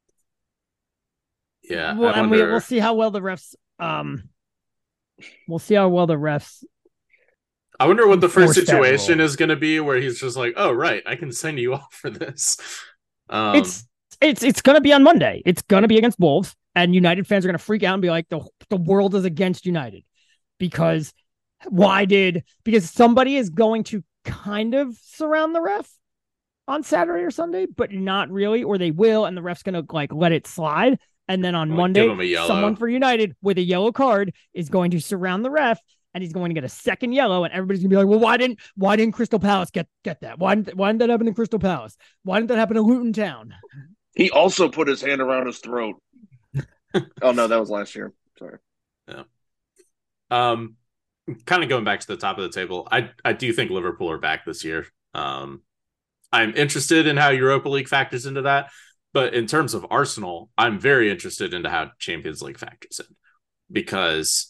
Yeah, Well, I and wonder... we, we'll see how well the refs. Um, we'll see how well the refs. I wonder what the first enforce that situation rule. is going to be, where he's just like, "Oh, right, I can send you off for this." Um, It's it's it's going to be on Monday. It's going to be against Wolves, and United fans are going to freak out and be like, "the The world is against United," because why did because somebody is going to kind of surround the ref on Saturday or Sunday, but not really, or they will, and the ref's going to like let it slide. And then on Like, Monday, give him a yellow. someone for United with a yellow card is going to surround the ref, and he's going to get a second yellow, and everybody's gonna be like, "Well, why didn't why didn't Crystal Palace get get that? Why didn't why didn't that happen to Crystal Palace? Why didn't that happen to Luton Town?" He also put his hand around his throat. Oh no, that was last year. Sorry. Yeah. Um. kind of going back to the top of the table, I I do think Liverpool are back this year. Um, I'm interested in how Europa League factors into that, but in terms of Arsenal, I'm very interested into how Champions League factors in, because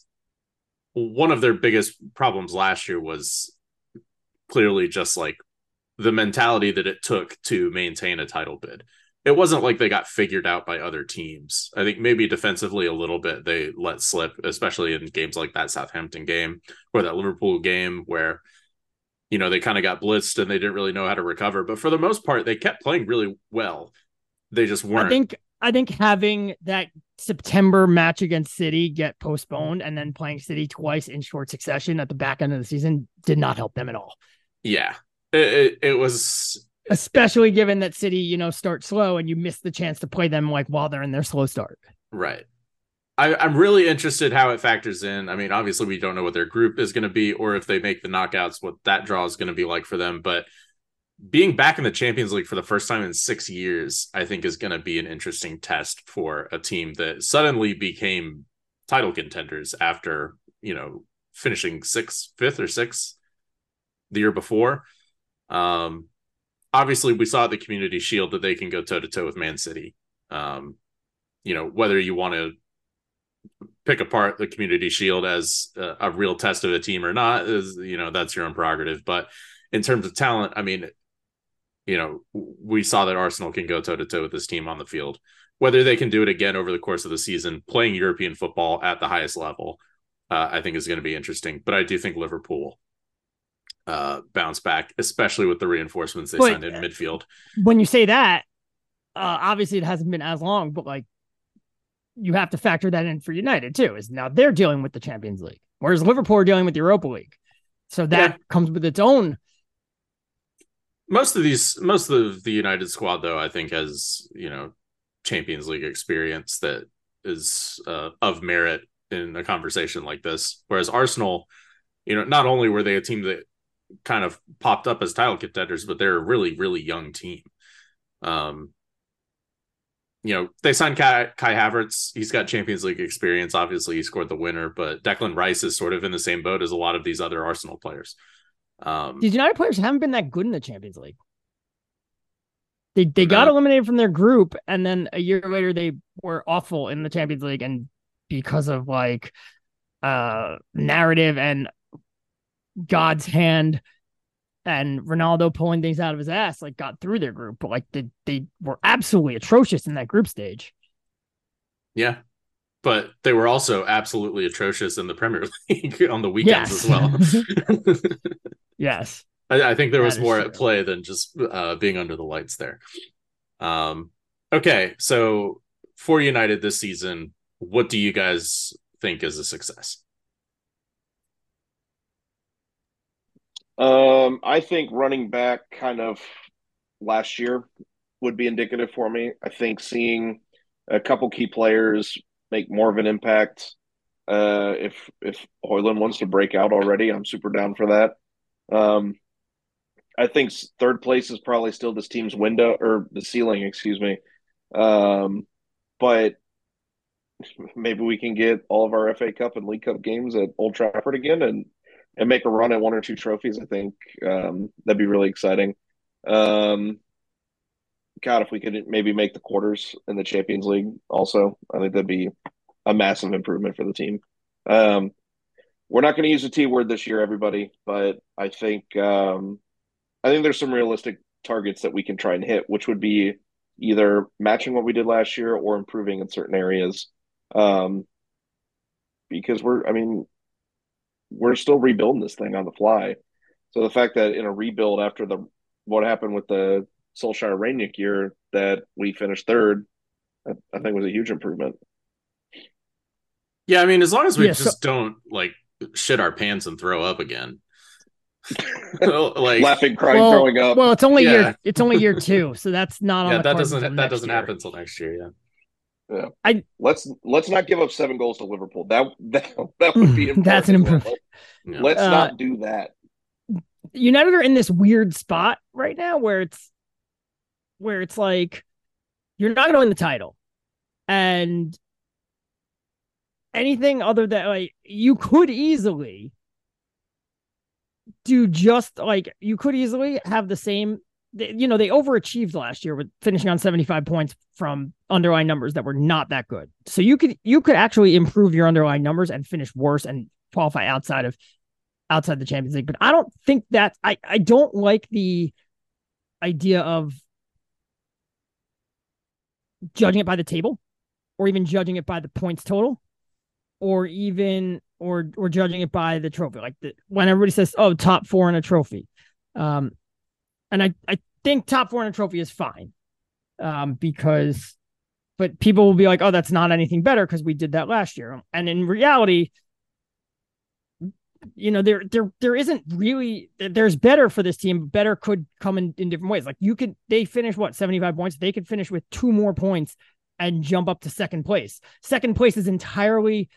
one of their biggest problems last year was clearly just like the mentality that it took to maintain a title bid. It wasn't like they got figured out by other teams. I think maybe defensively a little bit they let slip, especially in games like that Southampton game or that Liverpool game where, you know, they kind of got blitzed and they didn't really know how to recover. But for the most part, they kept playing really well. They just weren't. I think I think having that September match against City get postponed and then playing City twice in short succession at the back end of the season did not help them at all. Yeah, it, it, it was... Especially given that City, you know, start slow and you miss the chance to play them like while they're in their slow start. Right. I, I'm really interested how it factors in. I mean, obviously we don't know what their group is going to be, or if they make the knockouts, what that draw is going to be like for them. But being back in the Champions League for the first time in six years, I think is going to be an interesting test for a team that suddenly became title contenders after, you know, finishing sixth, fifth or sixth the year before. Um, Obviously, we saw at the Community Shield that they can go toe-to-toe with Man City. Um, you know, whether you want to pick apart the Community Shield as a, a real test of a team or not, is, you know, that's your own prerogative. But in terms of talent, I mean, you know, we saw that Arsenal can go toe-to-toe with this team on the field. Whether they can do it again over the course of the season, playing European football at the highest level, uh, I think is going to be interesting. But I do think Liverpool uh bounce back, especially with the reinforcements they but, signed in midfield. When you say that, uh obviously it hasn't been as long, but like you have to factor that in for United too, is now they're dealing with the Champions League, whereas Liverpool are dealing with the Europa League. So that yeah. comes with its own. Most of these, most of the United squad, though, I think has, you know, Champions League experience that is uh, of merit in a conversation like this. Whereas Arsenal, you know, not only were they a team that kind of popped up as title contenders, but they're a really, really young team. Um, you know, they signed Kai, Kai Havertz. He's got Champions League experience. Obviously, he scored the winner, but Declan Rice is sort of in the same boat as a lot of these other Arsenal players. Um, These United players haven't been that good in the Champions League. They they got no. eliminated from their group, and then a year later they were awful in the Champions League, and because of like uh narrative and God's hand and Ronaldo pulling things out of his ass, like got through their group, but like they, they were absolutely atrocious in that group stage. Yeah. But they were also absolutely atrocious in the Premier League on the weekends yes. as well. Yes. I, I think there was that more at play than just uh, being under the lights there. Um, okay. So for United this season, what do you guys think is a success? Um, I think running back kind of last year would be indicative for me. I think seeing a couple key players make more of an impact. Uh, if if Højlund wants to break out already, I'm super down for that. Um, I think third place is probably still this team's window or the ceiling, excuse me. Um, but maybe we can get all of our F A Cup and League Cup games at Old Trafford again and and make a run at one or two trophies. I think um, that'd be really exciting. Um, God, if we could maybe make the quarters in the Champions League also, I think that'd be a massive improvement for the team. Um, we're not going to use the T word this year, everybody, but I think um, I think there's some realistic targets that we can try and hit, which would be either matching what we did last year or improving in certain areas. Um, because we're, I mean, we're still rebuilding this thing on the fly. So the fact that in a rebuild after the what happened with the Solskjaer Rangnick year that we finished third, I, I think was a huge improvement. Yeah, I mean, as long as we yeah, just so- don't like shit our pants and throw up again. like laughing, crying, well, throwing up. Well, it's only yeah. year it's only year two, so that's not on yeah, the that cards doesn't until that next doesn't year. happen until next year. Yeah. Yeah, I let's let's not give up seven goals to Liverpool. That that, that would be important. That's an improvement. Yeah. Let's uh, not do that. United are in this weird spot right now where it's where it's like you're not going to win the title, and anything other than like you could easily do just like you could easily have the same. You know, they overachieved last year with finishing on seventy-five points from underlying numbers that were not that good. So you could you could actually improve your underlying numbers and finish worse and qualify outside of outside the Champions League. But I don't think that I I don't like the idea of judging it by the table, or even judging it by the points total, or even or or judging it by the trophy. Like the, when everybody says, "Oh, top four in a trophy," um, and I I think top four in a trophy is fine, um, because, but people will be like, "Oh, that's not anything better because we did that last year," and in reality, you know, there there there isn't really there's better for this team. Better could come in, in different ways. Like you could they finish what seventy-five points. They could finish with two more points and jump up to second place. Second place is entirely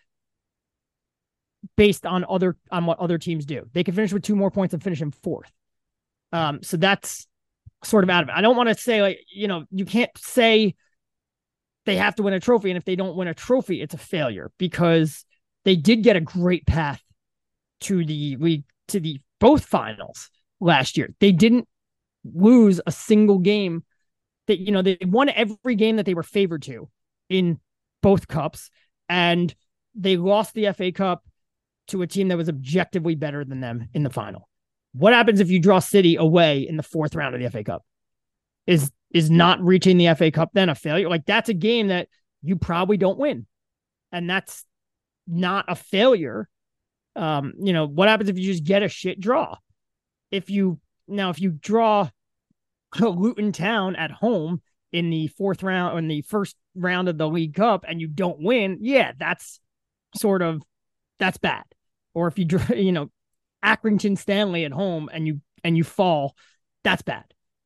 based on other on what other teams do. They could finish with two more points and finish in fourth. Um, so that's sort of out of it. I don't want to say like, you know, you can't say they have to win a trophy, and if they don't win a trophy, it's a failure, because they did get a great path to the league, to the both finals last year. They didn't lose a single game. That, you know, they won every game that they were favored to in both cups, and they lost the F A Cup to a team that was objectively better than them in the final. What happens if you draw City away in the fourth round of the F A Cup? Is is not reaching the F A Cup then a failure? Like, that's a game that you probably don't win, and that's not a failure. Um, you know, what happens if you just get a shit draw? If you now, if you draw Luton Town at home in the fourth round, or in the first round of the League Cup, and you don't win, yeah, that's sort of, that's bad. Or if you draw, you know, Accrington Stanley at home and you and you fall, that's bad.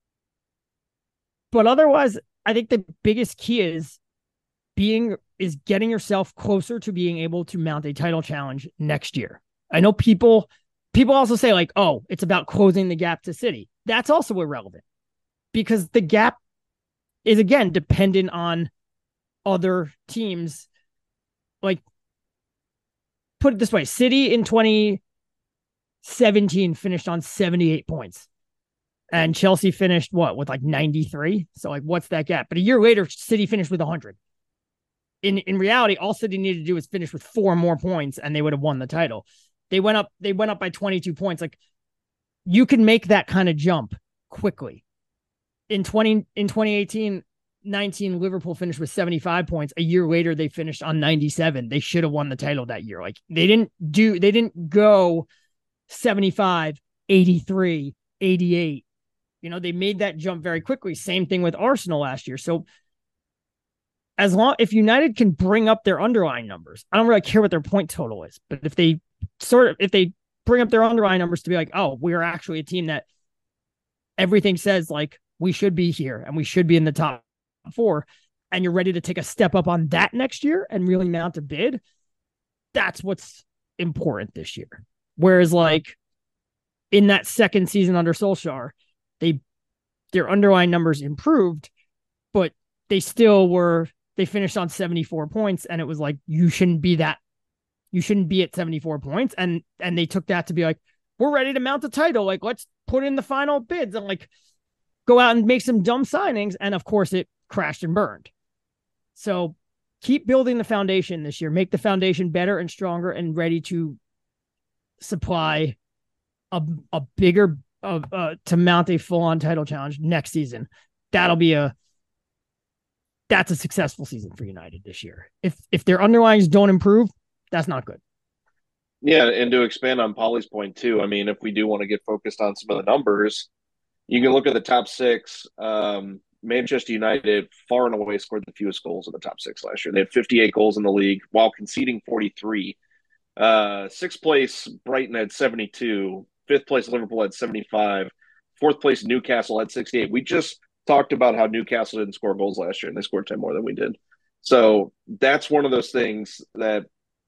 But otherwise, I think the biggest key is being is getting yourself closer to being able to mount a title challenge next year. I know people people also say like, oh, it's about closing the gap to City. That's also irrelevant, because the gap is, again, dependent on other teams. Like, put it this way, City in twenty seventeen finished on seventy-eight points. And Chelsea finished, what, with like ninety-three? So, like, what's that gap? But a year later, City finished with one hundred. In in reality, all City needed to do was finish with four more points, and they would have won the title. They went up, they went up by twenty-two points. Like, you can make that kind of jump quickly. In twenty in twenty eighteen nineteen, Liverpool finished with seventy-five points. A year later, they finished on ninety-seven. They should have won the title that year. Like, they didn't do, they didn't go seventy-five, eighty-three, eighty-eight. You know, they made that jump very quickly. Same thing with Arsenal last year. So as long, if United can bring up their underlying numbers, I don't really care what their point total is, but if they sort of, if they bring up their underlying numbers to be like, oh, we're actually a team that everything says like we should be here and we should be in the top four, and you're ready to take a step up on that next year and really mount a bid, that's what's important this year. Whereas like in that second season under Solskjaer, they, their underlying numbers improved, but they still were, they finished on seventy-four points, and it was like, you shouldn't be that, you shouldn't be at seventy-four points. And, and they took that to be like, we're ready to mount the title. Like, let's put in the final bids and like go out and make some dumb signings. And of course it crashed and burned. So keep building the foundation this year, make the foundation better and stronger and ready to supply a, a bigger, uh, uh, to mount a full on title challenge next season. That'll be a, that's a successful season for United this year. If if their underlyings don't improve, that's not good. Yeah, and to expand on Paulie's point too, I mean, if we do want to get focused on some of the numbers, you can look at the top six. Um, Manchester United far and away scored the fewest goals in the top six last year. They had fifty-eight goals in the league while conceding forty-three. Uh, sixth place, Brighton had seventy-two. Fifth place, Liverpool had seventy-five. Fourth place, Newcastle had sixty-eight. We just talked about how Newcastle didn't score goals last year, and they scored ten more than we did. So that's one of those things that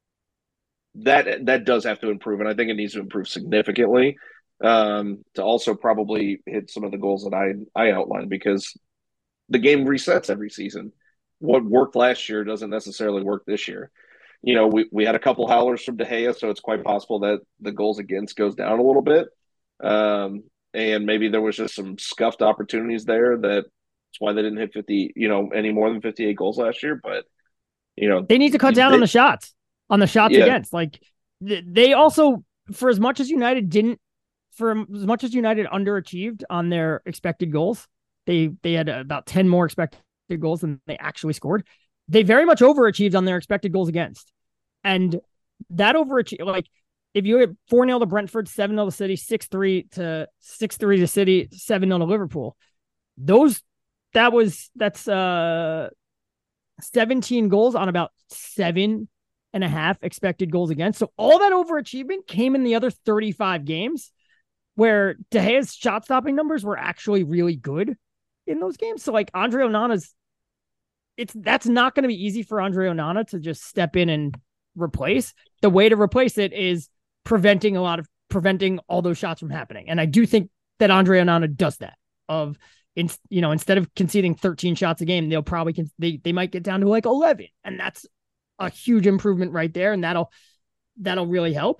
that that does have to improve, and I think it needs to improve significantly um, to also probably hit some of the goals that I I outlined, because the game resets every season. What worked last year doesn't necessarily work this year. You know, we, we had a couple howlers from De Gea, so it's quite possible that the goals against goes down a little bit. Um, and maybe there was just some scuffed opportunities there that that's why they didn't hit fifty, you know, any more than fifty-eight goals last year. But, you know, They need to cut down they, on the shots, on the shots yeah. against. Like they also, for as much as United didn't, for as much as United underachieved on their expected goals, they they had about ten more expected goals than they actually scored. They very much overachieved on their expected goals against. And that overachieve, like if you had four nil to Brentford, seven nil to City, six three to six three to City, seven nil to Liverpool, those, that was, that's uh seventeen goals on about seven and a half expected goals against. So all that overachievement came in the other thirty-five games where De Gea's shot stopping numbers were actually really good in those games. So like Andre Onana's, it's that's not going to be easy for Andre Onana to just step in and replace. The way to replace it is preventing a lot of preventing all those shots from happening. And I do think that Andre Onana does that. Of in, you know, instead of conceding thirteen shots a game, they'll probably con- they they might get down to like eleven, and that's a huge improvement right there, and that'll that'll really help.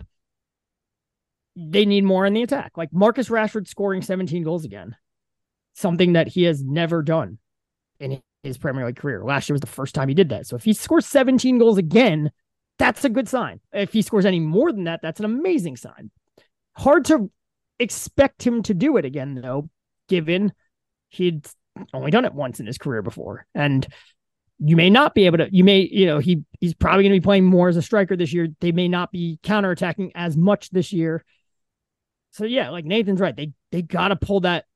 They need more in the attack, like Marcus Rashford scoring seventeen goals again, something that he has never done in his Premier League career. Last year was the first time he did that. So if he scores seventeen goals again, that's a good sign. If he scores any more than that, that's an amazing sign. Hard to expect him to do it again, though, given he'd only done it once in his career before. And you may not be able to, you may, you know, he he's probably going to be playing more as a striker this year. They may not be counterattacking as much this year. So yeah, like Nathan's right. They they got to pull that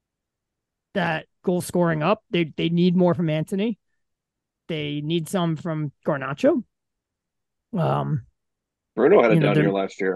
that goal scoring up. They they need more from Antony. They need some from Garnacho. Um, Bruno had it you know, down they're- here last year.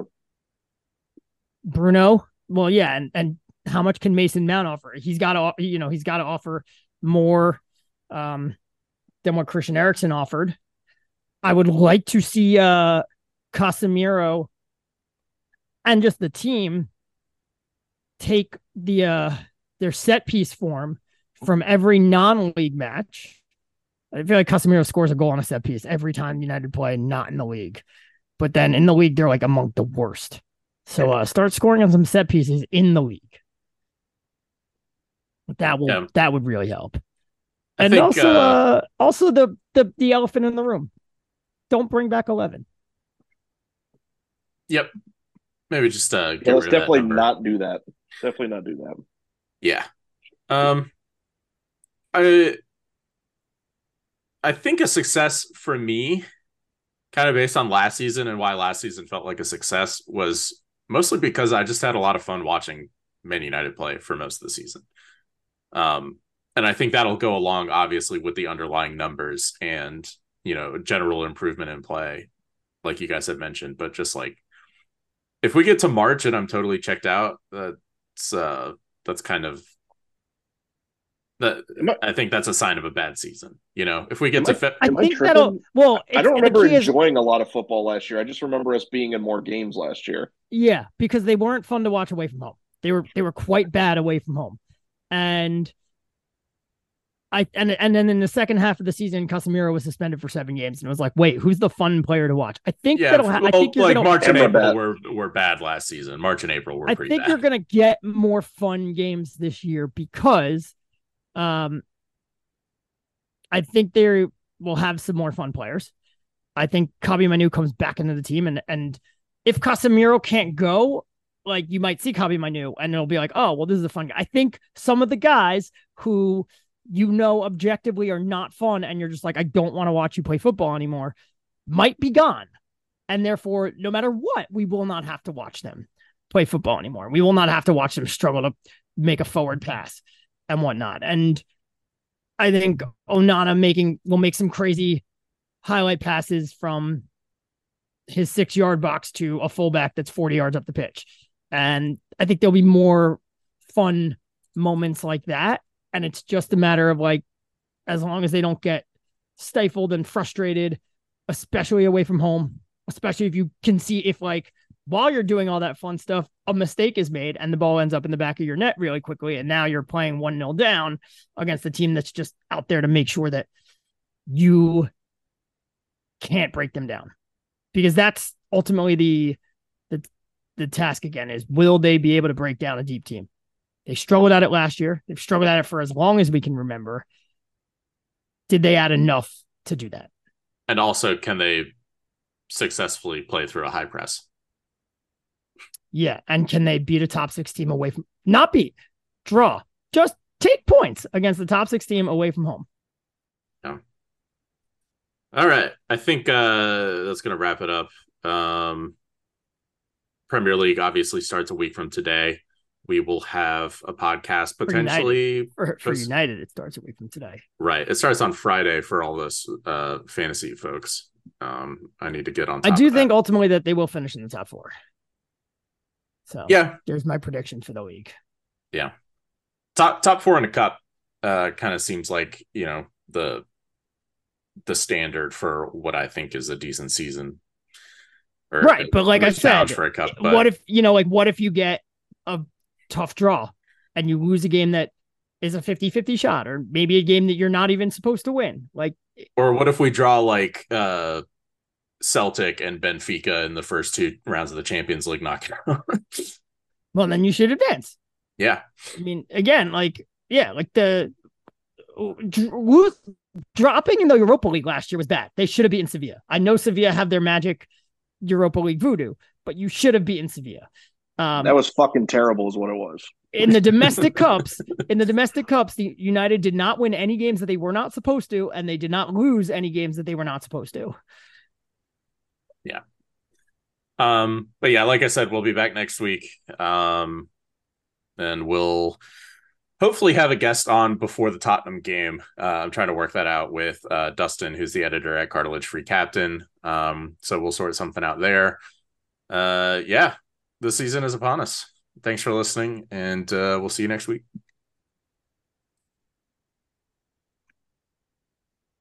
Bruno, well, yeah, and and how much can Mason Mount offer? He's got to, you know, he's got to offer more um, than what Christian Eriksen offered. I would like to see uh, Casemiro and just the team take the uh, their set piece form from every non-league match. I feel like Casemiro scores a goal on a set piece every time United play, not in the league. But then in the league, they're like among the worst. So uh, start scoring on some set pieces in the league. That will yeah. that would really help. I and think, also, uh, uh, also the, the the elephant in the room. Don't bring back eleven. Yep. Maybe just uh, get yeah, let's rid definitely of that not do that. Definitely not do that. Yeah. Um. I. I think a success for me, kind of based on last season and why last season felt like a success, was mostly because I just had a lot of fun watching Man United play for most of the season. Um, and I think that'll go along, obviously, with the underlying numbers and, you know, general improvement in play, like you guys had mentioned. But just like, if we get to March and I'm totally checked out, that's uh, that's kind of that. I think that's a sign of a bad season. You know, if we get to, I, fe- I think that'll. Well, I don't remember enjoying is, a lot of football last year. I just remember us being in more games last year. Yeah, because they weren't fun to watch away from home. They were they were quite bad away from home. And I and and then in the second half of the season, Casemiro was suspended for seven games, and it was like, wait, who's the fun player to watch? I think yeah, that'll. Ha- well, I think like gonna, March and April were were bad last season. March and April were I pretty think bad. you're gonna get more fun games this year because, um, I think they will have some more fun players. I think Kabi Manu comes back into the team, and and if Casemiro can't go, like you might see Kabi Manu and it'll be like, oh, well, this is a fun guy. I think some of the guys who, you know, objectively are not fun and you're just like, I don't want to watch you play football anymore, might be gone. And therefore, no matter what, we will not have to watch them play football anymore. We will not have to watch them struggle to make a forward pass and whatnot. And I think Onana making will make some crazy highlight passes from his six yard box to a fullback that's forty yards up the pitch. And I think there'll be more fun moments like that. And it's just a matter of like, as long as they don't get stifled and frustrated, especially away from home, especially if you can see if like, while you're doing all that fun stuff, a mistake is made and the ball ends up in the back of your net really quickly. And now you're playing one nil down against a team that's just out there to make sure that you can't break them down. Because that's ultimately the, the the task again is, will they be able to break down a deep team? They struggled at it last year. They've struggled at it for as long as we can remember. Did they add enough to do that? And also, can they successfully play through a high press? Yeah. And can they beat a top six team away from, not beat, draw, just take points against the top six team away from home? Yeah. All right. I think uh, that's going to wrap it up. Um, Premier League obviously starts a week from today. We will have a podcast potentially. For United, for, for United it starts a week from today. Right. It starts on Friday for all this uh, fantasy folks. Um, I need to get on top I do of think that. ultimately that they will finish in the top four. So yeah, there's my prediction for the league. Yeah. Top top four in a cup uh, kind of seems like, you know, the the standard for what I think is a decent season. Or right. But like I said, for a cup, but... what if, you know, like what if you get a tough draw and you lose a game that is a fifty-fifty shot, or maybe a game that you're not even supposed to win? Like, or what if we draw like uh, Celtic and Benfica in the first two rounds of the Champions League knockout? Well, then you should advance. Yeah. I mean, again, like, yeah, like the lose, dropping in the Europa League last year was bad. They should have beaten Sevilla. I know Sevilla have their magic Europa League voodoo, but you should have beaten Sevilla. Um, that was fucking terrible is what it was. In the domestic cups, in the domestic cups, the United did not win any games that they were not supposed to, and they did not lose any games that they were not supposed to. Yeah. Um, but yeah, like I said, we'll be back next week. Um, and we'll hopefully have a guest on before the Tottenham game. Uh, I'm trying to work that out with uh, Dustin, who's the editor at Cartilage Free Captain. Um, so we'll sort something out there. Uh, yeah. The season is upon us. Thanks for listening, and uh, we'll see you next week.